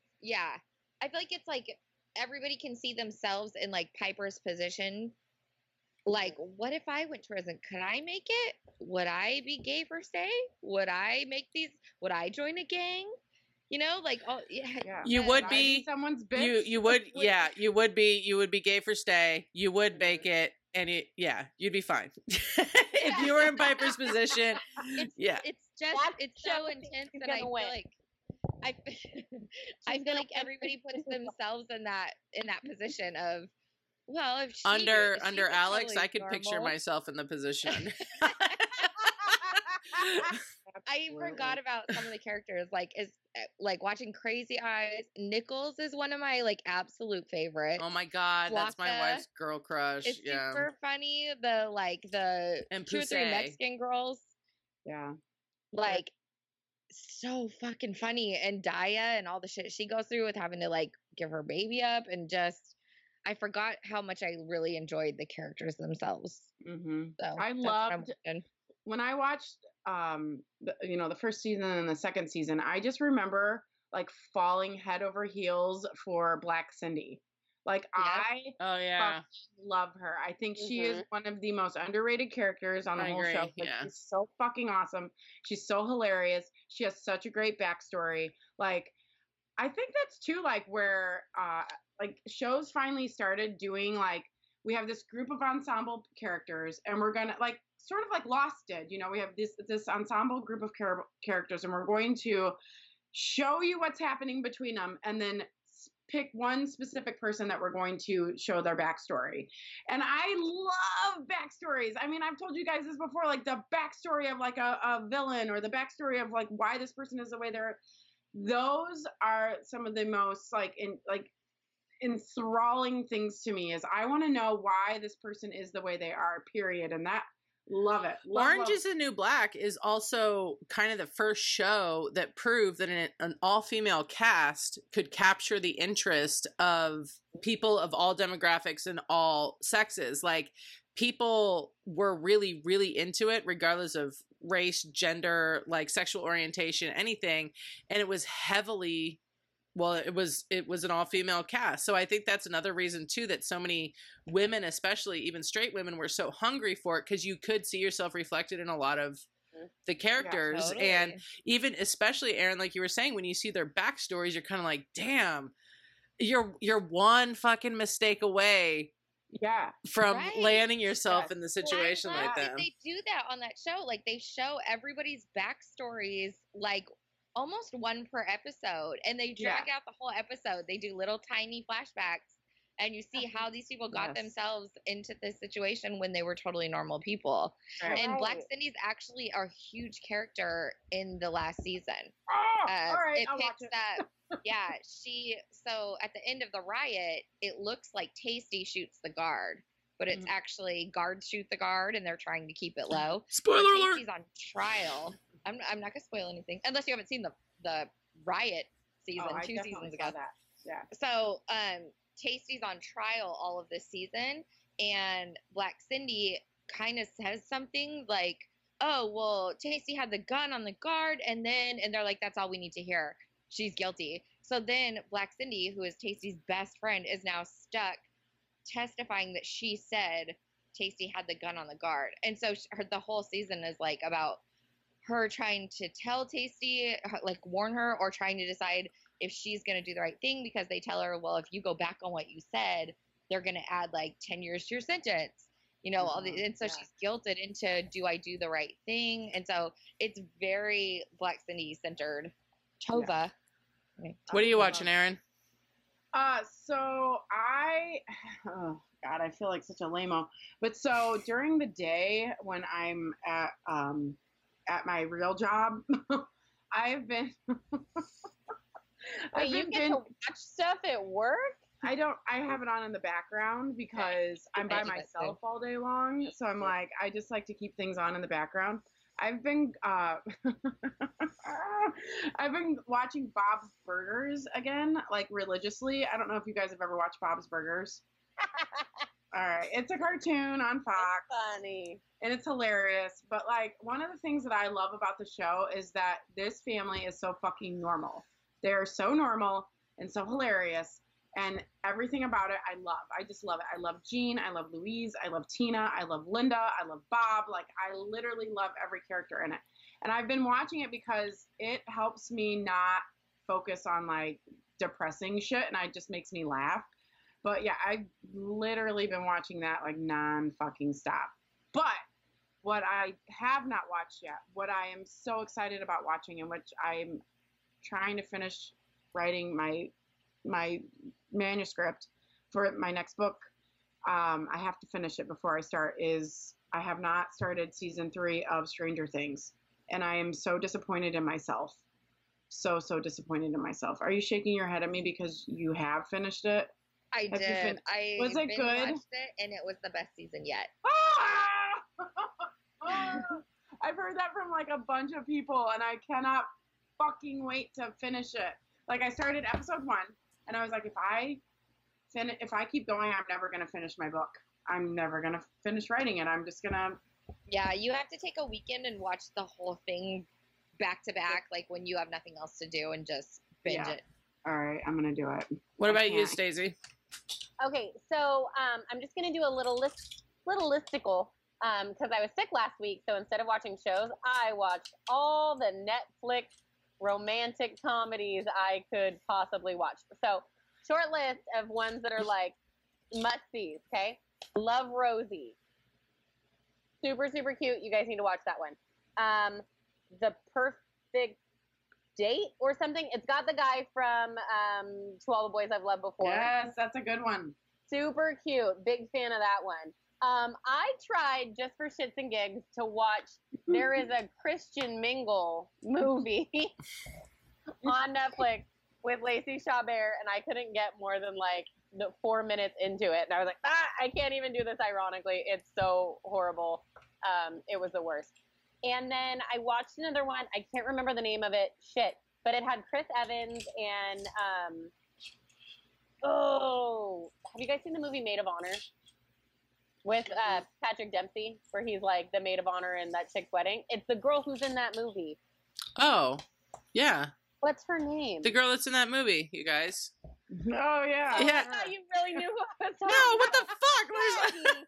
S2: I feel like it's like everybody can see themselves in like Piper's position. Like, what if I went to prison? Could I make it? Would I be gay for stay? Would I join a gang? You know, like, oh,
S1: you would be
S4: someone's bitch.
S1: You would you would be gay for stay. You would make it, and you'd be fine if you were in Piper's position.
S2: It's so intense, and I feel like I feel like everybody puts themselves in that position of, well, if she
S1: under Alex,
S2: totally
S1: I could picture myself in the position.
S2: I forgot about some of the characters. Like watching Crazy Eyes. Nichols is one of my like absolute favorites.
S1: Oh my god, that's my wife's girl crush.
S2: It's super funny. The
S1: and
S2: 2 or 3 Mexican girls.
S4: Yeah,
S2: like so fucking funny. And Daya and all the shit she goes through with having to like give her baby up, and just I forgot how much I really enjoyed the characters themselves.
S4: Mm-hmm. So I loved when I watched the first season and the second season. I just remember like falling head over heels for Black Cindy. Like I love her. I think she is one of the most underrated characters on the whole show. Like, she's so fucking awesome. She's so hilarious. She has such a great backstory. Like I think that's too like where like shows finally started doing like we have this group of ensemble characters, and we're gonna like sort of like Lost did. You know, we have this ensemble group of characters, and we're going to show you what's happening between them, and then pick one specific person that we're going to show their backstory. And I love backstories. I mean, I've told you guys this before, like the backstory of like a villain, or the backstory of like why this person is the way they're. Those are some of the most like enthralling things to me. Is I want to know why this person is the way they are, period. And that, love it.
S1: Orange is the New Black is also kind of the first show that proved that an all-female cast could capture the interest of people of all demographics and all sexes. Like, people were really, really into it, regardless of race, gender, like sexual orientation, anything. And it was heavily, well, it was an all-female cast. So I think that's another reason too that so many women, especially even straight women, were so hungry for it, because you could see yourself reflected in a lot of the characters.
S2: Yeah, totally.
S1: And even especially, Aaron, like you were saying, when you see their backstories, you're kind of like, damn, you're one fucking mistake away from landing yourself in the situation like that.
S2: They do that on that show. Like, they show everybody's backstories, like almost one per episode, and they drag out the whole episode. They do little tiny flashbacks, and you see how these people got themselves into this situation when they were totally normal people. And Black Cindy's actually a huge character in the last season.
S4: All right,
S2: it
S4: I'll
S2: picks
S4: watch it.
S2: that. So at the end of the riot, it looks like Tasty shoots the guard, but it's actually guards shoot the guard, and they're trying to keep it low.
S1: Spoiler alert!
S2: Tasty's on trial. I'm not gonna spoil anything unless you haven't seen the riot season 2 seasons ago.
S4: Yeah.
S2: So Tasty's on trial all of this season, and Black Cindy kind of says something like, "Oh, well, Tasty had the gun on the guard," and they're like, "That's all we need to hear. She's guilty." So then Black Cindy, who is Tasty's best friend, is now stuck testifying that she said Tasty had the gun on the guard. And so the whole season is like about her trying to tell Tasty, like warn her, or trying to decide if she's going to do the right thing, because they tell her, well, if you go back on what you said, they're going to add like 10 years to your sentence. You know, and so she's guilted into, do I do the right thing? And so it's very Black Cindy centered. Tova.
S4: Yeah.
S2: Okay.
S1: What are you watching, Aaron?
S4: So oh God, I feel like such a lame-o. But so during the day when I'm at my real job, I've been.
S3: Wait, you get to watch stuff at work?
S4: I have it on in the background because I'm by myself all day long. So I'm like, I just like to keep things on in the background. I've been watching Bob's Burgers again, like religiously. I don't know if you guys have ever watched Bob's Burgers. All right. It's a cartoon on Fox.
S3: It's funny.
S4: And it's hilarious. But like, one of the things that I love about the show is that this family is so fucking normal. They're so normal and so hilarious. And everything about it, I love. I just love it. I love Jean. I love Louise. I love Tina. I love Linda. I love Bob. Like, I literally love every character in it. And I've been watching it because it helps me not focus on, like, depressing shit. And it just makes me laugh. But, yeah, I've literally been watching that, like, non-fucking stop. But what I have not watched yet, what I am so excited about watching, and which I'm trying to finish writing my manuscript for my next book, I have to finish it before I start, is I have not started season 3 of Stranger Things, and I am so disappointed in myself. So disappointed in myself. Are you shaking your head at me because you have finished it?
S2: I did.
S4: Was it good?
S2: Watched it, and it was the best season yet.
S4: I've heard that from like a bunch of people, and I cannot fucking wait to finish it. Like, I started episode 1, and I was like, if I keep going, I'm never gonna finish my book. I'm never gonna finish writing it. I'm just gonna.
S2: Yeah, you have to take a weekend and watch the whole thing back to back, like when you have nothing else to do, and just binge it.
S4: All right, I'm gonna do it.
S1: What about you, Stacey?
S3: Okay, so I'm just gonna do a little listicle because I was sick last week. So instead of watching shows, I watched all the Netflix romantic comedies I could possibly watch. So short list of ones that are like must-sees. Okay, Love Rosie. Super, super cute. You guys need to watch that one. The Perfect Date or something. It's got the guy from To All the Boys I've Loved Before.
S4: Yes, that's a good one.
S3: Super cute. Big fan of that one. I tried just for shits and gigs to watch. There is a Christian Mingle movie on Netflix with Lacey Chabert, and I couldn't get more than like 4 minutes into it, and I was like, I can't even do this. Ironically, it's so horrible. It was the worst. And then I watched another one. I can't remember the name of it. Shit. But it had Chris Evans and have you guys seen the movie Maid of Honor with Patrick Dempsey, where he's like the maid of honor in that chick's wedding? It's the girl who's in that movie.
S1: Oh, yeah.
S3: What's her name?
S1: The girl that's in that movie, you guys.
S4: Oh yeah.
S1: Yeah.
S3: I thought you really knew who I was talking
S1: No, what the
S3: about.
S1: fuck?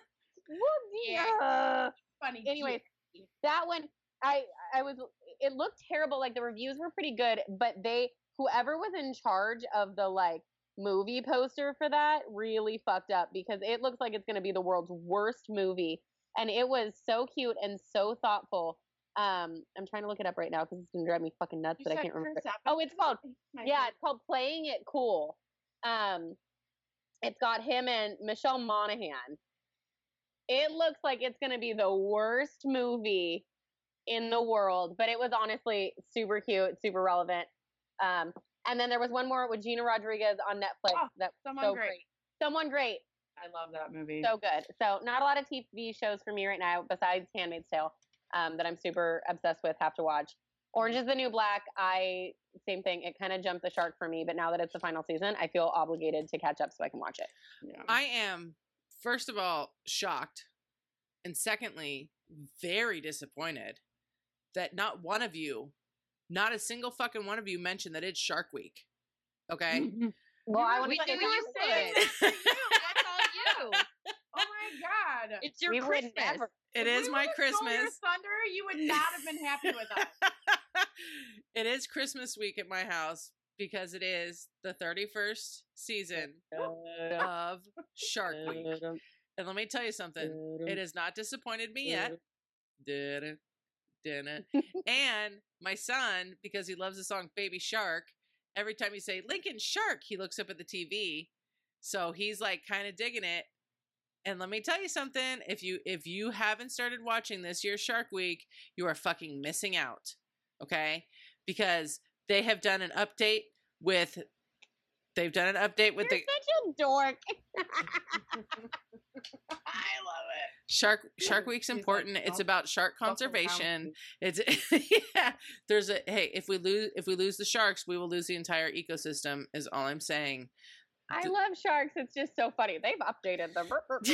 S3: Yeah.
S4: Funny.
S3: Anyways, that one, it looked terrible. Like the reviews were pretty good, but whoever was in charge of the like movie poster for that really fucked up, because it looks like it's going to be the world's worst movie. And it was so cute and so thoughtful. I'm trying to look it up right now because it's going to drive me fucking nuts, but I can't remember. Oh, it's called, it's called Playing It Cool. It's got him and Michelle Monaghan. It looks like it's going to be the worst movie in the world, but it was honestly super cute, super relevant. And then there was one more with Gina Rodriguez on Netflix. That was so great. Someone Great.
S4: I love that movie.
S3: So good. So not a lot of TV shows for me right now besides Handmaid's Tale that I'm super obsessed with, have to watch. Orange is the New Black. Same thing. It kind of jumped the shark for me, but now that it's the final season, I feel obligated to catch up so I can watch it.
S4: Yeah.
S1: I am, first of all, shocked. And secondly, very disappointed that not a single fucking one of you mentioned that it's Shark Week. Okay?
S3: Well, I want
S2: We
S3: to
S2: knew
S3: say
S2: you would. That's all you.
S4: Oh my god.
S2: It's your
S3: we would
S2: Christmas.
S3: never.
S1: It
S4: If
S1: is
S4: we
S1: my
S4: would've stole your
S1: Christmas.
S4: thunder, you would not have been happy with us.
S1: It is Christmas week at my house because it is the 31st season of Shark Week. And let me tell you something. It has not disappointed me yet. Didn't. And my son, because he loves the song Baby Shark, every time you say Lincoln Shark, he looks up at the TV. So he's like kind of digging it. And let me tell you something. If you haven't started watching this year's Shark Week, you are fucking missing out. Okay? Because they have done an update with
S3: You're such a dork.
S4: I love it.
S1: Shark Week's important. It's about shark conservation. It's if we lose the sharks, we will lose the entire ecosystem is all I'm saying.
S3: I love sharks. It's just so funny. They've updated them.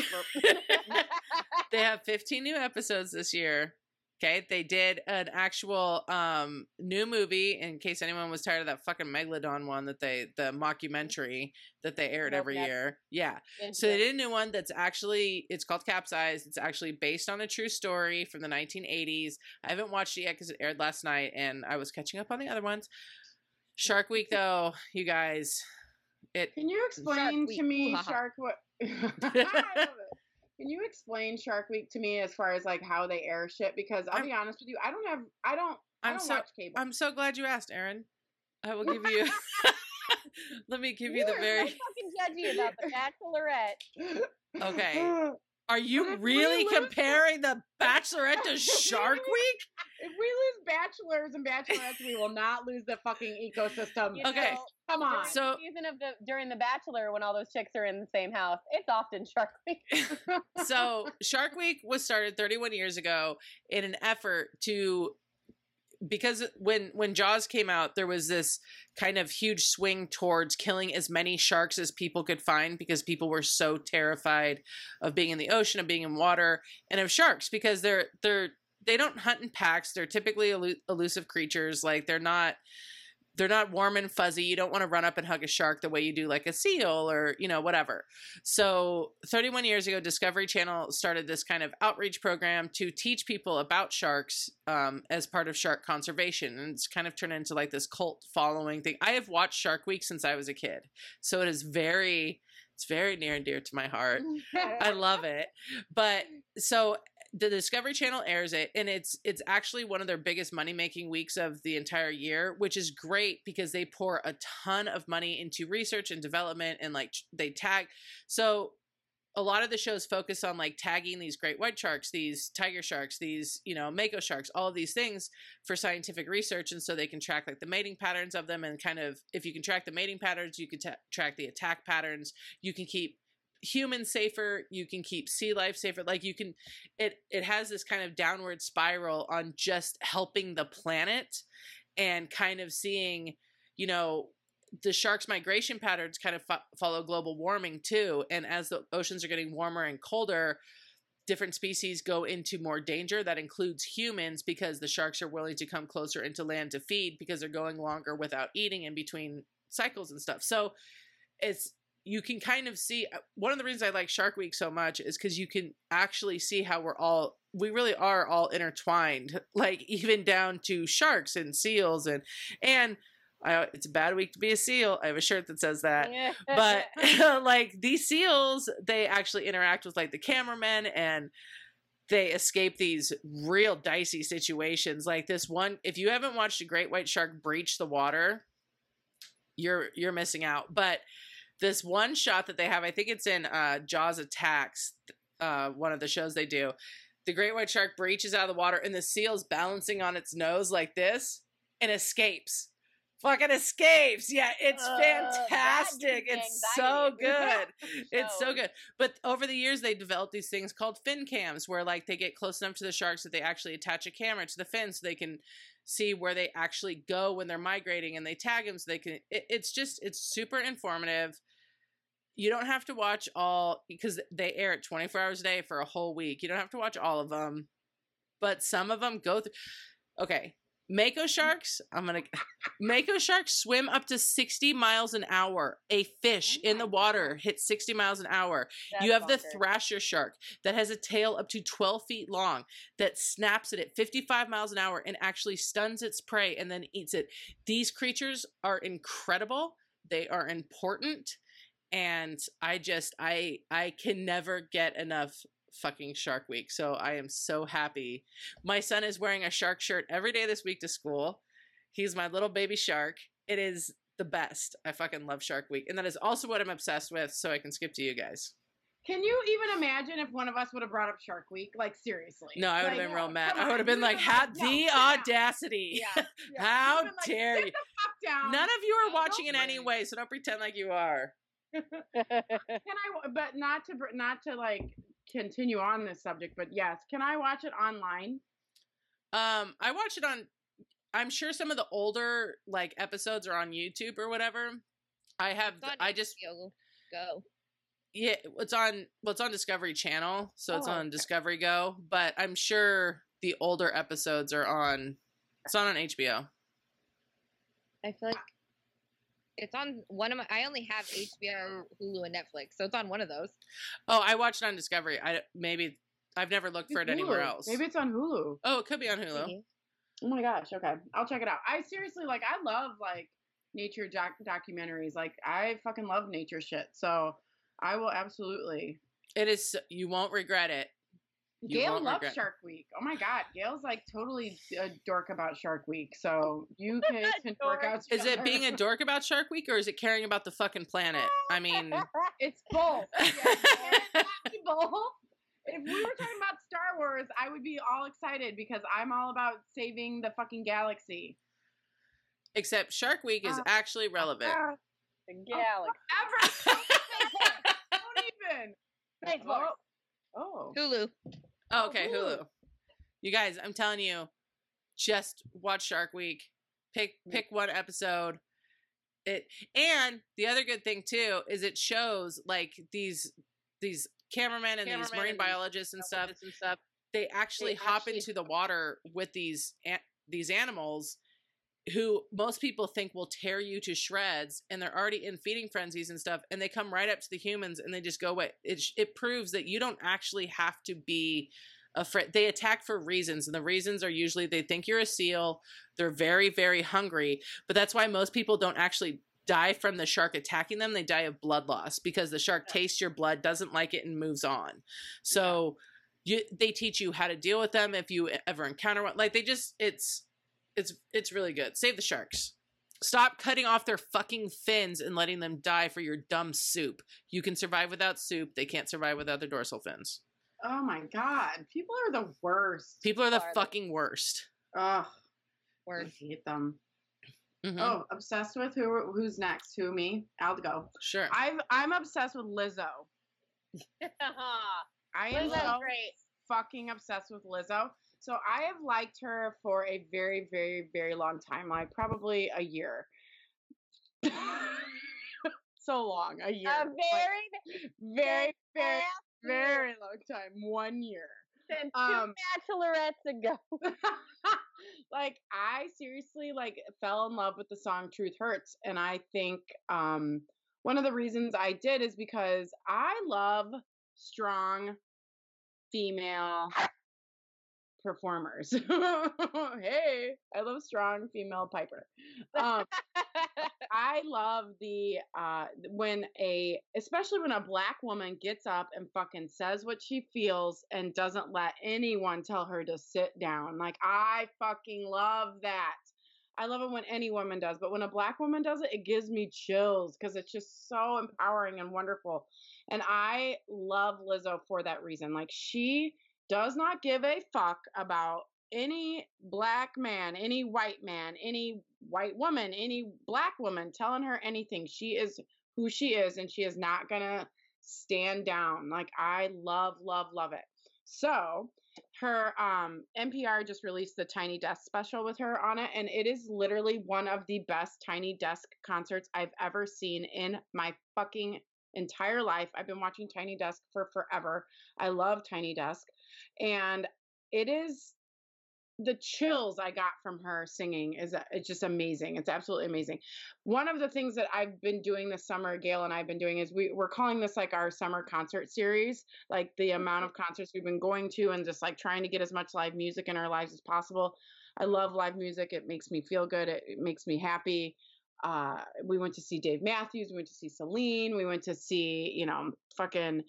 S1: They have 15 new episodes this year. Okay, they did an actual new movie in case anyone was tired of that fucking Megalodon one the mockumentary that they aired every year. Yeah. So they did a new one that's actually, it's called Capsize. It's actually based on a true story from the 1980s. I haven't watched it yet because it aired last night and I was catching up on the other ones. Shark Week though, you guys,
S4: Can you explain to me Shark what? I love it. Can you explain Shark Week to me as far as like how they air shit? Because I'll be honest with you, I don't watch cable.
S1: I'm so glad you asked, Erin. I will give you. Let me give you the very.
S3: So fucking judgy about the Bachelorette.
S1: Okay. Are you really comparing the Bachelorette to Shark Week?
S4: If we lose bachelors and bachelorettes, we will not lose the fucking ecosystem.
S1: Okay.
S4: Come on.
S1: So
S3: during the Bachelor, when all those chicks are in the same house, it's often Shark Week.
S1: So Shark Week was started 31 years ago in an effort to, because when Jaws came out, there was this kind of huge swing towards killing as many sharks as people could find because people were so terrified of being in the ocean, of being in water, and of sharks because they don't hunt in packs. They're typically elusive creatures. Like they're not warm and fuzzy. You don't want to run up and hug a shark the way you do like a seal or, whatever. So 31 years ago, Discovery Channel started this kind of outreach program to teach people about sharks as part of shark conservation. And it's kind of turned into like this cult following thing. I have watched Shark Week since I was a kid. So it is very It's very near and dear to my heart. I love it. But so the Discovery Channel airs it, and it's actually one of their biggest money-making weeks of the entire year, which is great because they pour a ton of money into research and development, and like they tag. So a lot of the shows focus on like tagging these great white sharks, these tiger sharks, these, you know, mako sharks, all of these things for scientific research. And so they can track like the mating patterns of them, and kind of, if you can track the mating patterns, you can track the attack patterns. You can keep humans safer, you can keep sea life safer. Like you can, it has this kind of downward spiral on just helping the planet, and kind of seeing, you know, the sharks' migration patterns kind of follow global warming too. And as the oceans are getting warmer and colder, different species go into more danger. That includes humans, because the sharks are willing to come closer into land to feed, because they're going longer without eating in between cycles and stuff. So you can kind of see, one of the reasons I like Shark Week so much is because you can actually see how we really are all intertwined, like even down to sharks and seals and it's a bad week to be a seal. I have a shirt that says that. But like these seals, they actually interact with like the cameramen, and they escape these real dicey situations. Like this one, if you haven't watched a great white shark breach the water, you're missing out. But this one shot that they have, I think it's in Jaws Attacks, one of the shows they do. The great white shark breaches out of the water, and the seal's balancing on its nose like this and escapes. Fucking escapes. Yeah, it's fantastic. It's so good. It's so good. But over the years, they developed these things called fin cams, where like they get close enough to the sharks that they actually attach a camera to the fin so they can see where they actually go when they're migrating, and they tag them so they can. It's super informative. You don't have to watch all, because they air it 24 hours a day for a whole week. You don't have to watch all of them, but some of them go through. Okay. Mako sharks, Mako sharks swim up to 60 miles an hour. A fish in the water hits 60 miles an hour. You have the thrasher shark that has a tail up to 12 feet long that snaps it at 55 miles an hour and actually stuns its prey and then eats it. These creatures are incredible. They are important. And I can never get enough fucking Shark Week. So I am so happy. My son is wearing a shark shirt every day this week to school. He's my little baby shark. It is the best. I fucking love Shark Week. And that is also what I'm obsessed with, so I can skip to you guys.
S4: Can you even imagine if one of us would have brought up Shark Week? Like, seriously.
S1: No, I would have been real mad. I would have been like, the audacity.
S4: Yeah.
S1: How dare you?
S4: Get the fuck down.
S1: None of you are watching it anyway, so don't pretend like you are.
S4: But not to like continue on this subject, but yes, can I watch it online?
S1: I watch it on, I'm sure some of the older like episodes are on YouTube or whatever.
S2: Go.
S1: Yeah, it's on Discovery Channel, so it's on Discovery Go, but I'm sure the older episodes are on, it's not on HBO.
S2: I feel like it's on one of my, I only have HBO, Hulu, and Netflix, so it's on one of those.
S1: Oh, I watched it on Discovery. I've never looked for it anywhere else.
S4: Maybe it's on Hulu.
S1: Oh, it could be on Hulu.
S2: Maybe.
S4: Oh my gosh, okay. I'll check it out. I seriously, like, I love, like, nature documentaries. Like, I fucking love nature shit, so I will absolutely.
S1: It is, you won't regret it.
S4: Gail loves Shark Week. Oh my god, Gail's like totally a dork about Shark Week. So you can work out.
S1: Is it being a dork about Shark Week, or is it caring about the fucking planet? I mean,
S4: it's both. Both. If we were talking about Star Wars, I would be all excited because I'm all about saving the fucking galaxy.
S1: Except Shark Week is actually relevant.
S3: The galaxy.
S4: Don't even.
S3: Thanks, Lord.
S4: Oh.
S2: Hulu.
S1: Oh, okay, Hulu. You guys, I'm telling you, just watch Shark Week. Pick one episode. And the other good thing too is it shows like these cameramen and these marine biologists and stuff. They actually hop into the water with these animals who most people think will tear you to shreds, and they're already in feeding frenzies and stuff, and they come right up to the humans and they just go away. It proves that you don't actually have to be afraid. They attack for reasons, and the reasons are usually they think you're a seal, they're very, very hungry, but that's why most people don't actually die from the shark attacking them. They die of blood loss because the shark tastes your blood, doesn't like it, and moves on. So they teach you how to deal with them if you ever encounter one. Like, they just, it's really good. Save the sharks. Stop cutting off their fucking fins and letting them die for your dumb soup. You can survive without soup. They can't survive without their dorsal fins.
S4: Oh my God. People are the worst.
S1: People are the fucking worst.
S4: Ugh.
S2: Worst.
S4: I hate them.
S1: Mm-hmm.
S4: Oh, obsessed with who's next? Who, me? I'll go.
S1: Sure.
S4: I'm obsessed with Lizzo. I am so fucking obsessed with Lizzo. So I have liked her for a very, very, very long time, like probably a year. So long, a year.
S3: A
S4: very, very long time. 1 year.
S3: Since 2 bachelorettes ago.
S4: Like, I seriously fell in love with the song Truth Hurts. And I think one of the reasons I did is because I love strong female performers. Hey, I love strong female Piper. I love especially when a Black woman gets up and fucking says what she feels and doesn't let anyone tell her to sit down. Like, I fucking love that. I love it when any woman does, but when a Black woman does it, it gives me chills because it's just so empowering and wonderful. And I love Lizzo for that reason. Like, she does not give a fuck about any Black man, any white man, any white woman, any Black woman telling her anything. She is who she is, and she is not gonna stand down. Like, I love, love, love it. So her NPR just released the Tiny Desk special with her on it, and it is literally one of the best Tiny Desk concerts I've ever seen in my fucking entire life. I've been watching Tiny Desk for forever. I love Tiny Desk. And it is the chills I got from her singing it's just amazing. It's absolutely amazing. One of the things that I've been doing this summer, Gail and I've been doing, is we're calling this like our summer concert series, like the amount of concerts we've been going to and just like trying to get as much live music in our lives as possible. I love live music. It makes me feel good. It makes me happy. We went to see Dave Matthews. We went to see Celine. We went to see, fucking,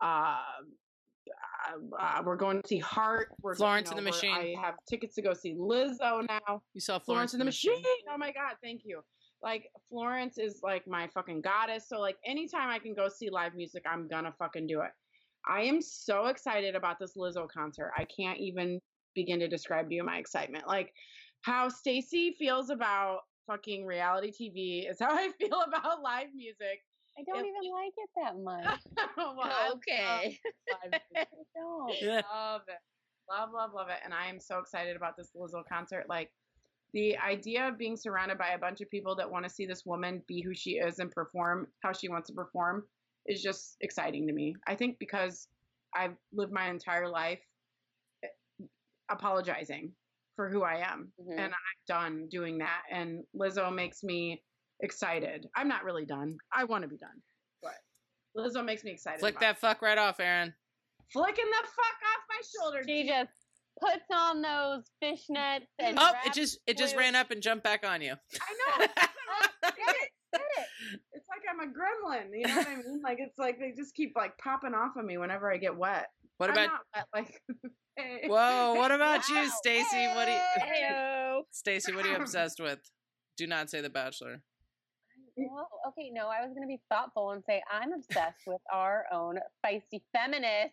S4: we're going to see Heart.
S1: Florence and the Machine.
S4: I have tickets to go see Lizzo now.
S1: You saw
S4: Florence and the Machine. Oh my God, thank you. Like, Florence is like my fucking goddess. So like, anytime I can go see live music, I'm gonna fucking do it. I am so excited about this Lizzo concert. I can't even begin to describe to you my excitement. Like, how Stacey feels about fucking reality TV is how I feel about live music.
S3: I don't even like it that much.
S4: Well,
S2: Okay.
S3: I don't.
S4: Love it. Love, love, love it. And I am so excited about this Lizzo concert. Like, the idea of being surrounded by a bunch of people that want to see this woman be who she is and perform how she wants to perform is just exciting to me. I think because I've lived my entire life apologizing for who I am.
S3: Mm-hmm.
S4: And I'm done doing that. And Lizzo makes me excited. I'm not really done. I want to be done. But Lizzo makes me excited.
S1: Flick that fuck right off, Aaron.
S4: Flicking the fuck off my shoulder.
S3: She just puts on those fishnets and
S1: it just ran up and jumped back on you.
S4: I know. It's like I'm a gremlin. You know what I mean? Like, it's like they just keep like popping off of me whenever I get wet.
S1: What about?
S4: I'm not wet, like. Hey.
S1: Whoa! What about you, Stacey? What do you?
S3: Hello.
S1: Stacey, what are you obsessed with? Do not say The Bachelor.
S3: Well, okay, no, I was going to be thoughtful and say I'm obsessed with our own feisty feminist,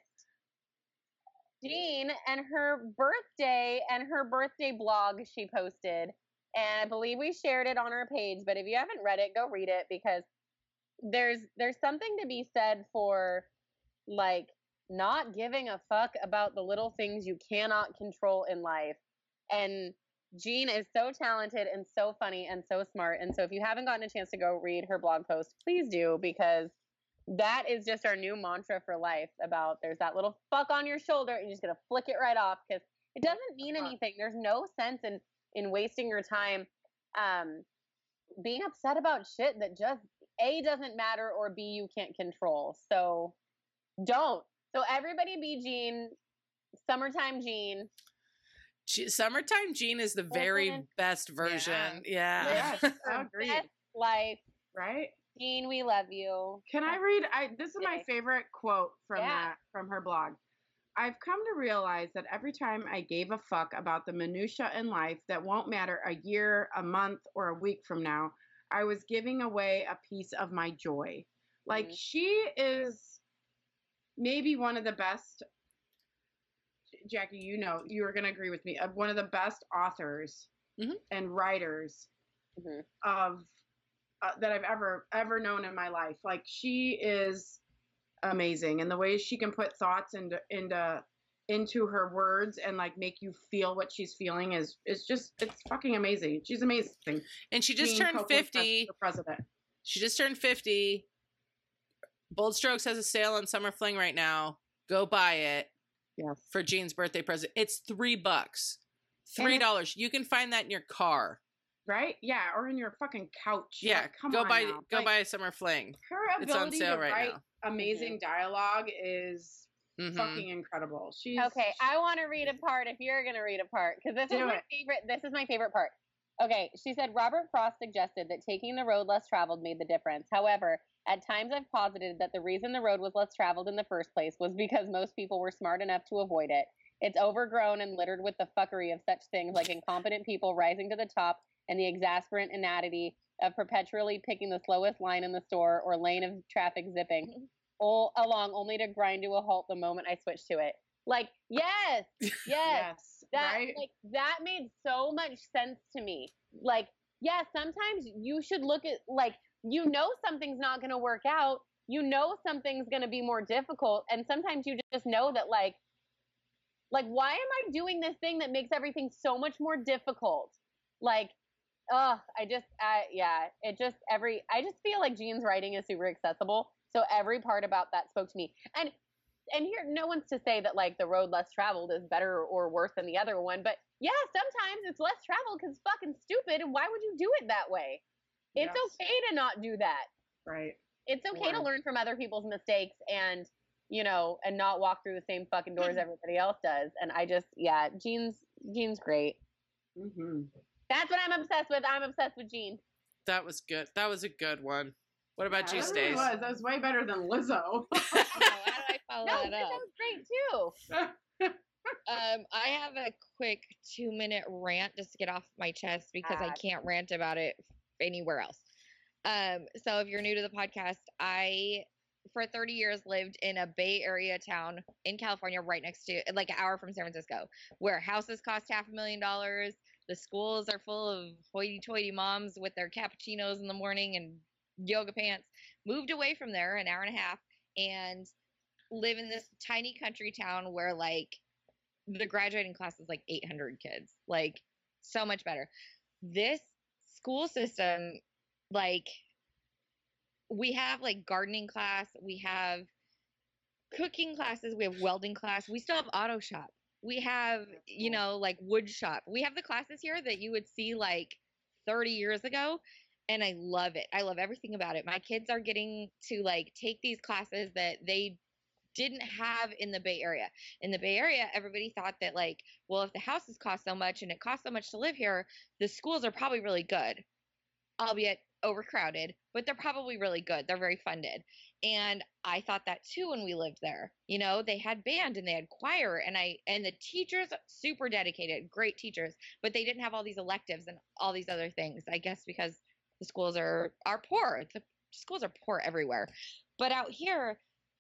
S3: Jean, and her birthday blog she posted. And I believe we shared it on our page, but if you haven't read it, go read it, because there's something to be said for, like, not giving a fuck about the little things you cannot control in life. And Jean is so talented and so funny and so smart. And so if you haven't gotten a chance to go read her blog post, please do, because that is just our new mantra for life. About there's that little fuck on your shoulder and you're just going to flick it right off, because it doesn't mean anything. There's no sense in wasting your time being upset about shit that just A, doesn't matter, or B, you can't control. So don't. So everybody be Jean. Summertime Jean.
S1: Summertime Jean is the very best version. Yeah.
S3: Yes, agreed. Best life.
S4: Right?
S3: Jean, we love you.
S4: Can I read? This is my
S3: Okay.
S4: favorite quote from
S3: Yeah.
S4: from her blog. I've come to realize that every time I gave a fuck about the minutia in life that won't matter a year, a month, or a week from now, I was giving away a piece of my joy. Like,
S3: Mhm.
S4: she is maybe one of the best, Jackie, you know, you are going to agree with me, one of the best authors
S1: Mhm.
S4: and writers
S3: Mhm.
S4: of that I've ever known in my life. Like, she is amazing, and the way she can put thoughts into her words and like make you feel what she's feeling is just, it's fucking amazing. She's amazing.
S1: And she just
S4: Jean
S1: turned
S4: Copeland,
S1: 50.
S4: for president.
S1: She just turned 50. Bold Strokes has a sale on Summer Fling right now. Go buy it.
S4: Yes.
S1: For Jean's birthday present. It's $3. $3. You can find that in your car.
S4: Right? Yeah, or in your fucking couch.
S1: Yeah,
S4: like, come
S1: go
S4: on
S1: buy
S4: now.
S1: go
S4: Like,
S1: buy a Summer Fling.
S4: her
S1: It's on
S4: ability
S1: sale
S4: to
S1: right
S4: write
S1: now.
S4: amazing dialogue is
S1: Mhm.
S4: fucking incredible. She's
S3: Okay, I want to read a part if you're going to read a part, because this is
S4: Do
S3: my
S4: it.
S3: favorite. This is my favorite part. Okay, she said Robert Frost suggested that taking the road less traveled made the difference. However, at times I've posited that the reason the road was less traveled in the first place was because most people were smart enough to avoid it. It's overgrown and littered with the fuckery of such things like incompetent people rising to the top and the exasperant inanity of perpetually picking the slowest line in the store or lane of traffic zipping all along only to grind to a halt the moment I switch to it. Like, yes,
S4: yes,
S3: that
S4: right?
S3: like that made so much sense to me. Like, yeah, sometimes you should look at, like, you know, something's not going to work out. You know, something's going to be more difficult, and sometimes you just know that, like why am I doing this thing that makes everything so much more difficult? Like, I just feel like Jean's writing is super accessible. So every part about that spoke to me. And here, no one's to say that like the road less traveled is better or worse than the other one, but yeah, sometimes it's less traveled because it's fucking stupid. And why would you do it that way? It's
S4: Yes.
S3: okay to not do that.
S4: Right.
S3: It's okay to
S4: Right.
S3: learn from other people's mistakes and, you know, and not walk through the same fucking doors everybody else does. And I just, yeah, Jean's great.
S4: Mm-hmm.
S3: That's what I'm obsessed with. I'm obsessed with Jean.
S1: That was good. That was a good one. What about you,
S4: That
S1: Stace?
S4: really was. That was way better than Lizzo.
S2: How do I follow
S3: No,
S2: that
S3: that
S2: up?
S3: was great too.
S2: I have a quick 2-minute rant just to get off my chest because I can't rant about it anywhere else. So if you're new to the podcast, I, for 30 years, lived in a Bay Area town in California, right next to, like, an hour from San Francisco, where houses cost $500,000. The schools are full of hoity-toity moms with their cappuccinos in the morning and yoga pants. Moved away from there an hour and a half and live in this tiny country town where, like, the graduating class is like 800 kids. Like, so much better. This school system, like, we have like gardening class, we have cooking classes, we have welding class, we still have auto shop, we have, you know, like wood shop. We have the classes here that you would see like 30 years ago, and I love it. I love everything about it. My kids are getting to like take these classes that they didn't have in the Bay Area. In the Bay Area, everybody thought that, like, well, if the houses cost so much and it costs so much to live here, the schools are probably really good, albeit overcrowded, but they're probably really good. They're very funded. And I thought that too when we lived there. You know, they had band and they had choir, and the teachers, super dedicated, great teachers, but they didn't have all these electives and all these other things, I guess because the schools are poor. The schools are poor everywhere. But out here,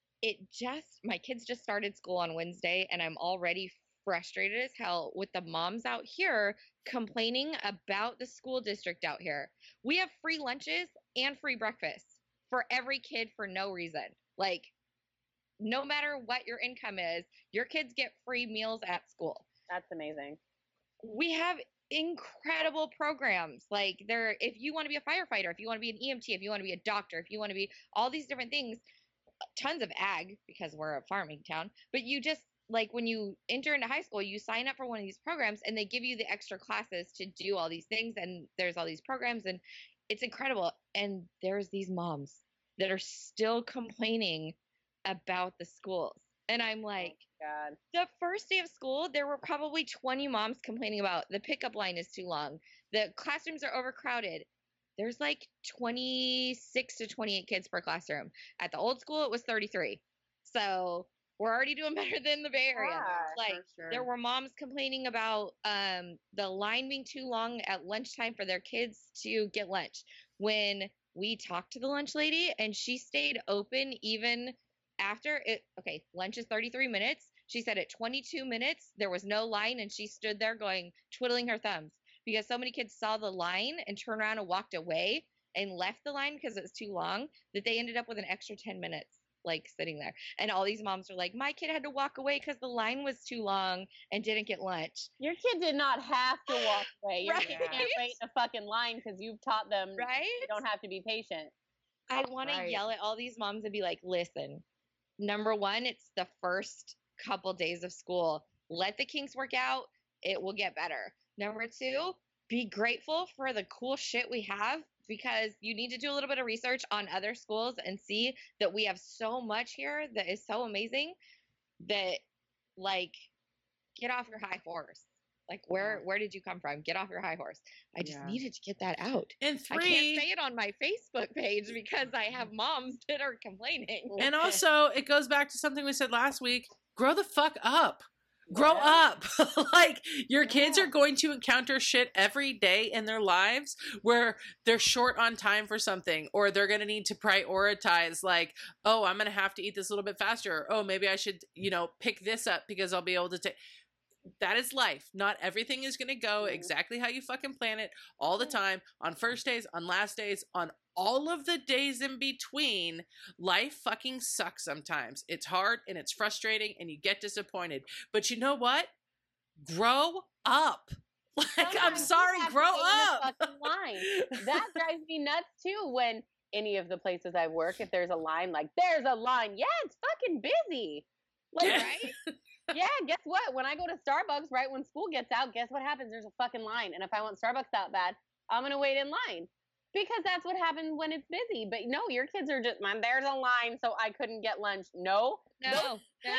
S2: my kids just started school on Wednesday, and I'm already frustrated as hell with the moms out here complaining about the school district out here. We have free lunches and free breakfast for every kid for no reason. Like, no matter what your income is, your kids get free meals at school.
S3: That's amazing.
S2: We have incredible programs. Like, if you want to be a firefighter, if you want to be an EMT, if you want to be a doctor, if you want to be all these different things, tons of ag because we're a farming town, but you just, like, when you enter into high school, you sign up for one of these programs and they give you the extra classes to do all these things, and there's all these programs, and it's incredible. And there's these moms that are still complaining about the schools, and I'm like,
S3: God.
S2: The first day of school, there were probably 20 moms complaining about the pickup line is too long, the classrooms are overcrowded. there's like 26 to 28 kids per classroom. At the old school, it was 33. So we're already doing better than the Bay Area.
S3: Yeah,
S2: Like, there were moms complaining about the line being too long at lunchtime for their kids to get lunch. When we talked to the lunch lady and she stayed open even after it. Okay, lunch is 33 minutes. She said at 22 minutes, there was no line, and she stood there twiddling her thumbs because so many kids saw the line and turned around and walked away and left the line because it was too long that they ended up with an extra 10 minutes, like, sitting there. And all these moms are like, my kid had to walk away because the line was too long and didn't get lunch.
S3: Your kid did not have to walk away. Your
S2: Right?
S3: kid can't wait in a fucking line because you've taught them
S2: Right?
S3: they don't have to be patient.
S2: I want to yell at all these moms and be like, listen, number one, it's the first couple days of school. Let the kinks work out. It will get better. Number two, be grateful for the cool shit we have, because you need to do a little bit of research on other schools and see that we have so much here that is so amazing that, like, get off your high horse. Like, where did you come from? Get off your high horse. I just needed to get that out.
S1: And
S2: I can't say it on my Facebook page because I have moms that are complaining.
S1: And also, it goes back to something we said last week. Grow the fuck up. Grow up. Like, your kids are going to encounter shit every day in their lives where they're short on time for something, or they're going to need to prioritize, like, oh, I'm going to have to eat this a little bit faster. Oh, maybe I should, pick this up because I'll be able to take. That is life. Not everything is going to go exactly how you fucking plan it all the time, on first days, on last days, on all of the days in between. Life fucking sucks sometimes. It's hard and it's frustrating and you get disappointed. But you know what? Grow up. Like,
S3: Sometimes
S1: I'm sorry,
S3: you have to
S1: grow
S3: wait in a
S1: up.
S3: fucking line. That drives me nuts too when any of the places I work, if there's a line, like, there's a line. Yeah, it's fucking busy. Like,
S2: Right?
S3: yeah, guess what? When I go to Starbucks right when school gets out, guess what happens? There's a fucking line. And if I want Starbucks that bad, I'm going to wait in line. Because that's what happens when it's busy. But no, your kids are just, man, there's a line, so I couldn't get lunch. No.
S2: No.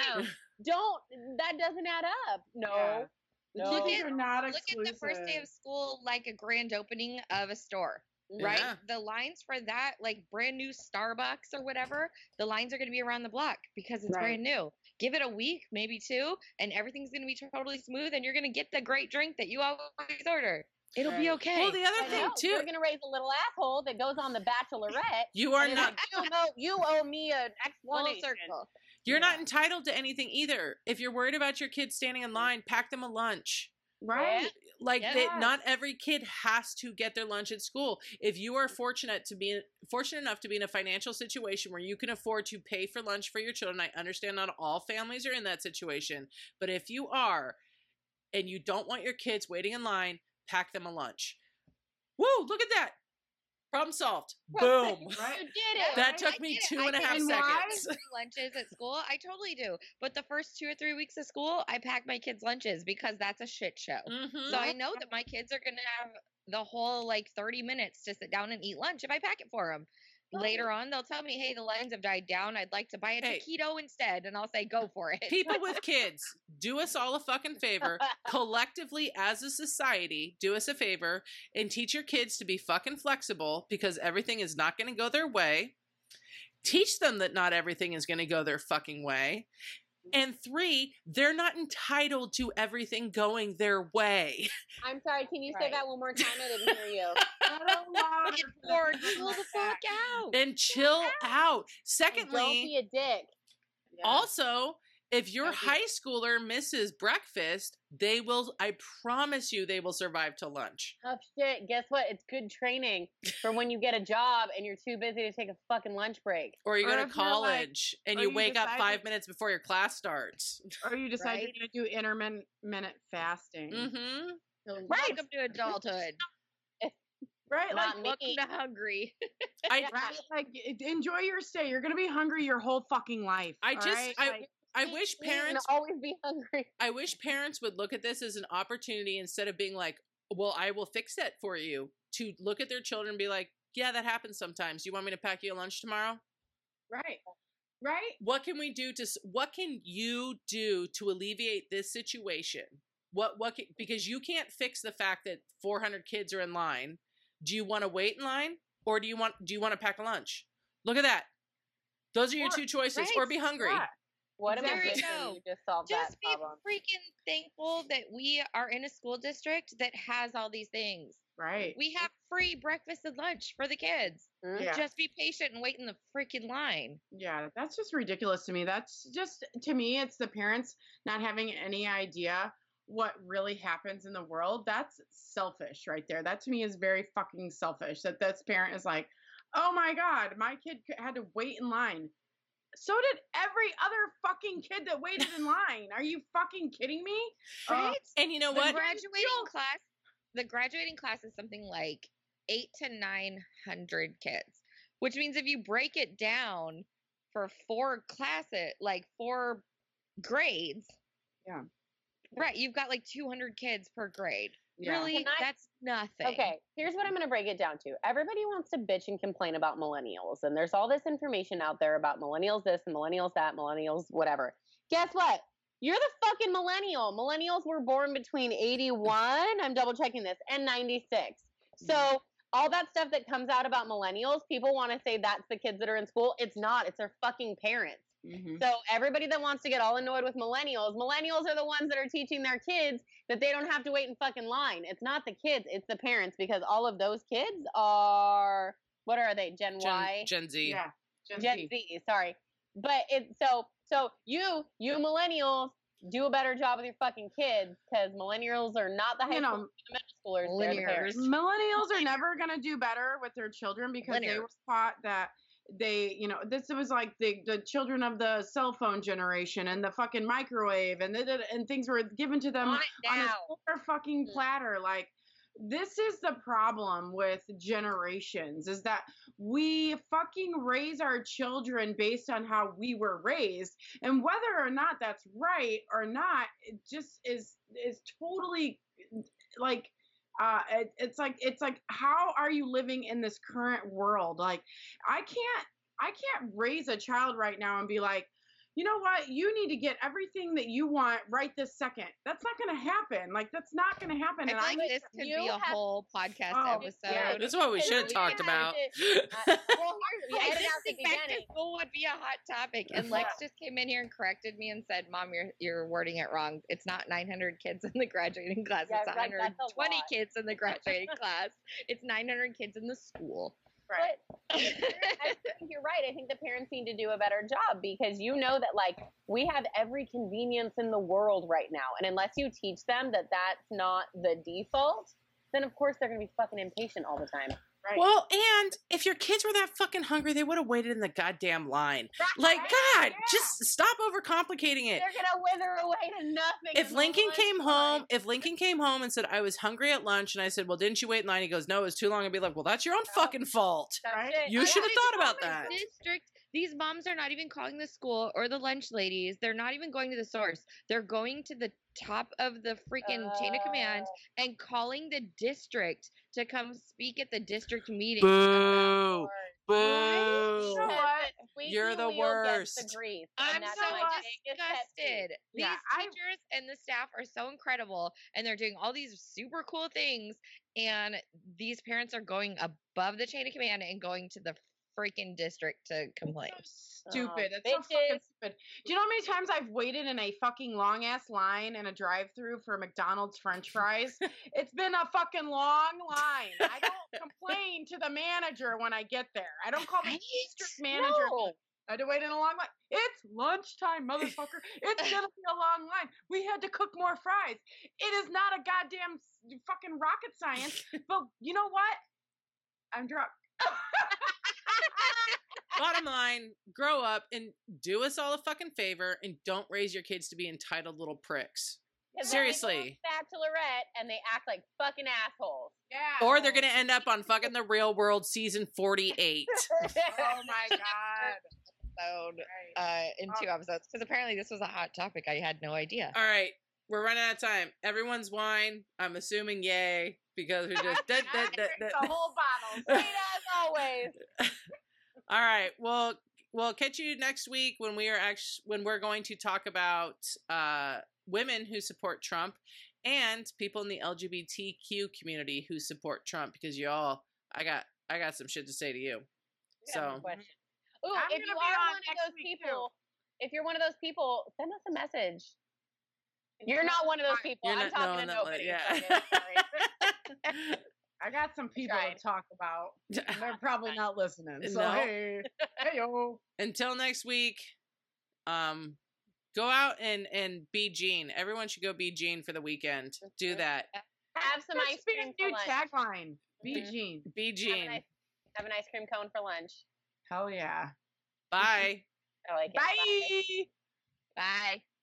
S3: Don't. That doesn't add up. No. No.
S2: Look
S4: These are not
S2: Look at the first day of school like a grand opening of a store, right?
S1: Yeah.
S2: The lines for that, like brand new Starbucks or whatever, the lines are going to be around the block because it's brand new. Give it a week, maybe two, and everything's going to be totally smooth, and you're going to get the great drink that you always order. It'll be okay.
S1: Well, the other thing, too.
S3: You're going to raise a little asshole that goes on The Bachelorette.
S1: You are
S3: and
S1: not.
S3: Like, you owe me an
S2: Full
S3: explanation.
S2: circle.
S1: You're not entitled to anything either. If you're worried about your kids standing in line, pack them a lunch.
S4: Right.
S1: Like,
S2: Yeah.
S1: not every kid has to get their lunch at school. If you are fortunate enough to be in a financial situation where you can afford to pay for lunch for your children, I understand not all families are in that situation, but if you are, and you don't want your kids waiting in line, pack them a lunch. Woo! Look at that. Problem solved. Boom.
S4: Right.
S3: You did it.
S1: That
S2: I
S1: took me
S2: did it.
S1: 2.5
S2: I
S4: did.
S1: seconds.
S2: Lunches at school, I totally do. But the first 2 or 3 weeks of school, I pack my kids' lunches because that's a shit show.
S1: Mhm.
S2: So I know that my kids are going to have the whole 30 minutes to sit down and eat lunch if I pack it for them. Later on, they'll tell me, hey, the lines have died down. I'd like to buy a
S1: Hey.
S2: taquito instead. And I'll say, go for it.
S1: People with kids, do us all a fucking favor. Collectively, as a society, do us a favor and teach your kids to be fucking flexible, because everything is not going to go their way. Teach them that not everything is going to go their fucking way. And 3, they're not entitled to everything going their way.
S3: I'm sorry. Can you say
S2: Right.
S3: that one more time? I didn't hear you.
S2: Or chill the fuck out.
S1: And chill out.
S3: And
S1: Secondly,
S3: don't be a dick.
S1: also, if your
S3: Don't be-
S1: high schooler misses breakfast, I promise you, they will survive to lunch.
S3: Oh shit! Guess what? It's good training for when you get a job and you're too busy to take a fucking lunch break.
S1: Or you
S4: Or
S1: go to
S4: if you're, like-
S1: college and
S4: or
S1: you
S4: you
S1: wake up
S4: decide
S1: 5 minutes before your class starts.
S4: Or you decide
S2: Right.
S4: you're going to do intermittent fasting.
S1: Mm-hmm.
S2: Welcome to adulthood.
S4: Right?
S3: Not
S4: Like,
S2: Welcome
S3: me.
S2: to hungry.
S1: I
S4: right? Enjoy your stay. You're going to be hungry your whole fucking life.
S1: I
S4: all
S1: just-
S4: right?
S1: I-
S4: Like,
S1: I wish
S3: Eat and
S1: parents
S3: always be hungry.
S1: would look at this as an opportunity instead of being like, well, I will fix that for you, to look at their children and be like, yeah, that happens sometimes. You want me to pack you a lunch tomorrow?
S4: right. Right?
S1: What can you do to alleviate this situation? Because you can't fix the fact that 400 kids are in line. Do you want to wait in line, or do you want to pack a lunch? Look at that. Those are your two choices,
S2: right,
S1: or be hungry.
S4: Yeah.
S3: What a
S2: There you
S3: magician,
S2: go.
S3: you just solved
S2: Just
S3: that
S2: be
S3: problem.
S2: freaking thankful that we are in a school district that has all these things.
S4: Right.
S2: We have free breakfast and lunch for the kids.
S4: Yeah.
S2: Just be patient and wait in the freaking line.
S4: Yeah, that's just ridiculous to me. That's just, to me, it's the parents not having any idea what really happens in the world. That's selfish right there. That to me is very fucking selfish, that this parent is like, oh my God, my kid had to wait in line. So did every other fucking kid that waited in line. Are you fucking kidding me?
S2: Right?
S1: And you know
S2: The
S1: what?
S2: graduating class is something like 800 to 900 kids, which means if you break it down for 4 grades,
S4: Yeah.
S2: right, you've got like 200 kids per grade.
S4: Yeah.
S2: Really, that's nothing.
S3: Okay, here's what I'm going to break it down to. Everybody wants to bitch and complain about millennials, and there's all this information out there about millennials this and millennials that, millennials whatever. Guess what? You're the fucking millennial. Millennials were born between 81, I'm double checking this, and 96. So all that stuff that comes out about millennials, people want to say that's the kids that are in school. It's not. It's their fucking parents.
S4: Mm-hmm.
S3: So everybody that wants to get all annoyed with millennials are the ones that are teaching their kids that they don't have to wait in fucking line. It's not the kids, it's the parents, because all of those kids are, what are they? Gen Y?
S1: Gen Z.
S4: Yeah.
S3: Gen Z, sorry. But it's so you millennials do a better job with your fucking kids, because millennials are not the high schoolers, the middle schoolers, they're the parents.
S4: Millennials are never going to do better with their children because they were taught that they, this was like the children of the cell phone generation and the fucking microwave and things were given to them on a silver fucking platter. Like, this is the problem with generations, is that we fucking raise our children based on how we were raised, and whether or not that's right or not, it just is totally like, it's like how are you living in this current world? Like, I can't raise a child right now and be like, you know what, you need to get everything that you want right this second. That's not going to happen. Like, that's not going to happen.
S2: I feel like this could be a whole podcast episode.
S3: Yeah.
S1: That's what we should have talked about.
S3: Well,
S2: I
S3: edit
S2: just
S3: out the
S2: think back to
S3: beginning.
S2: school would be a hot topic. And Lex just came in here and corrected me and said, Mom, you're wording it wrong. It's not 900 kids in the graduating class.
S3: Yeah,
S2: It's
S3: right, that's a
S2: 120
S3: lot.
S2: kids in the graduating class. It's 900 kids in the school.
S3: Right. But I think you're right. I think the parents need to do a better job, because you know that, like, we have every convenience in the world right now. And unless you teach them that that's not the default, then of course they're going to be fucking impatient all the time.
S4: Right.
S1: Well, and if your kids were that fucking hungry, they would have waited in the goddamn line. Like, God, just stop overcomplicating it.
S3: They're going to wither away to nothing.
S1: If
S3: in the
S1: Lincoln
S3: lunch
S1: came home and said, I was hungry at lunch, and I said, well, didn't you wait in line? He goes, no, it was too long. I'd be like, well, that's your own fucking fault.
S3: That's
S4: Right?
S3: it.
S1: You should have thought about that.
S2: District. These moms are not even calling the school or the lunch ladies. They're not even going to the source. They're going to the top of the freaking chain of command and calling the district to come speak at the district meeting.
S1: Boo. Boo.
S4: You know what?
S1: You're the
S3: Squeaky wheel gets
S1: worst.
S3: the grease,
S2: I'm
S3: and that's
S2: so
S3: my biggest pet peeve.
S2: disgusted.
S4: Yeah,
S2: These teachers and the staff are so incredible, and they're doing all these super cool things, and these parents are going above the chain of command and going to the freaking district to complain.
S4: Stupid. That's so
S3: bitches.
S4: fucking stupid. Do you know how many times I've waited in a fucking long ass line in a drive-through for McDonald's French fries? It's been a fucking long line. I don't complain to the manager when I get there. I don't call the district manager.
S3: No.
S4: I had to wait in a long line. It's lunchtime, motherfucker. It's gonna be a long line. We had to cook more fries. It is not a goddamn fucking rocket science. But you know what? I'm drunk.
S1: Bottom line, grow up and do us all a fucking favor and don't raise your kids to be entitled little pricks.
S3: 'Cause then they go
S1: Seriously.
S3: on Bachelorette and they act like fucking assholes.
S4: Yeah.
S1: Or they're going to end up on fucking The Real World season 48.
S4: Oh my god.
S2: In 2 episodes, because apparently this was a hot topic. I had no idea.
S1: All right. We're running out of time. Everyone's wine. I'm assuming yay, because we just did.
S3: The whole bottle. Sweet as always.
S1: All right. Well, we'll catch you next week when we're going to talk about women who support Trump and people in the LGBTQ community who support Trump, because y'all I got some shit to say to you.
S3: I got one
S1: So
S3: question. Ooh,
S4: I'm
S3: if you
S4: gonna be
S3: are
S4: on
S3: one of
S4: next
S3: those
S4: week, too.
S3: people, if you're one of those people, send us a message. You're not one of those people.
S1: You're
S3: I'm
S1: not
S3: talking to
S1: knowing that,
S3: nobody.
S1: yeah.
S3: Sorry.
S4: I got some people
S3: tried.
S4: to talk about. And they're probably not listening. So
S1: No.
S4: hey yo.
S1: Until next week, go out and be Gene. Everyone should go be Gene for the weekend. Do that.
S3: Have some
S4: That
S3: ice
S4: should be
S3: cream
S4: a
S3: for
S4: new
S3: lunch.
S4: tagline. Be
S3: Mhm.
S4: Gene.
S1: Be Gene.
S3: Have an ice cream cone for lunch.
S4: Hell yeah.
S1: Bye.
S3: I like it.
S4: Bye.
S2: Bye.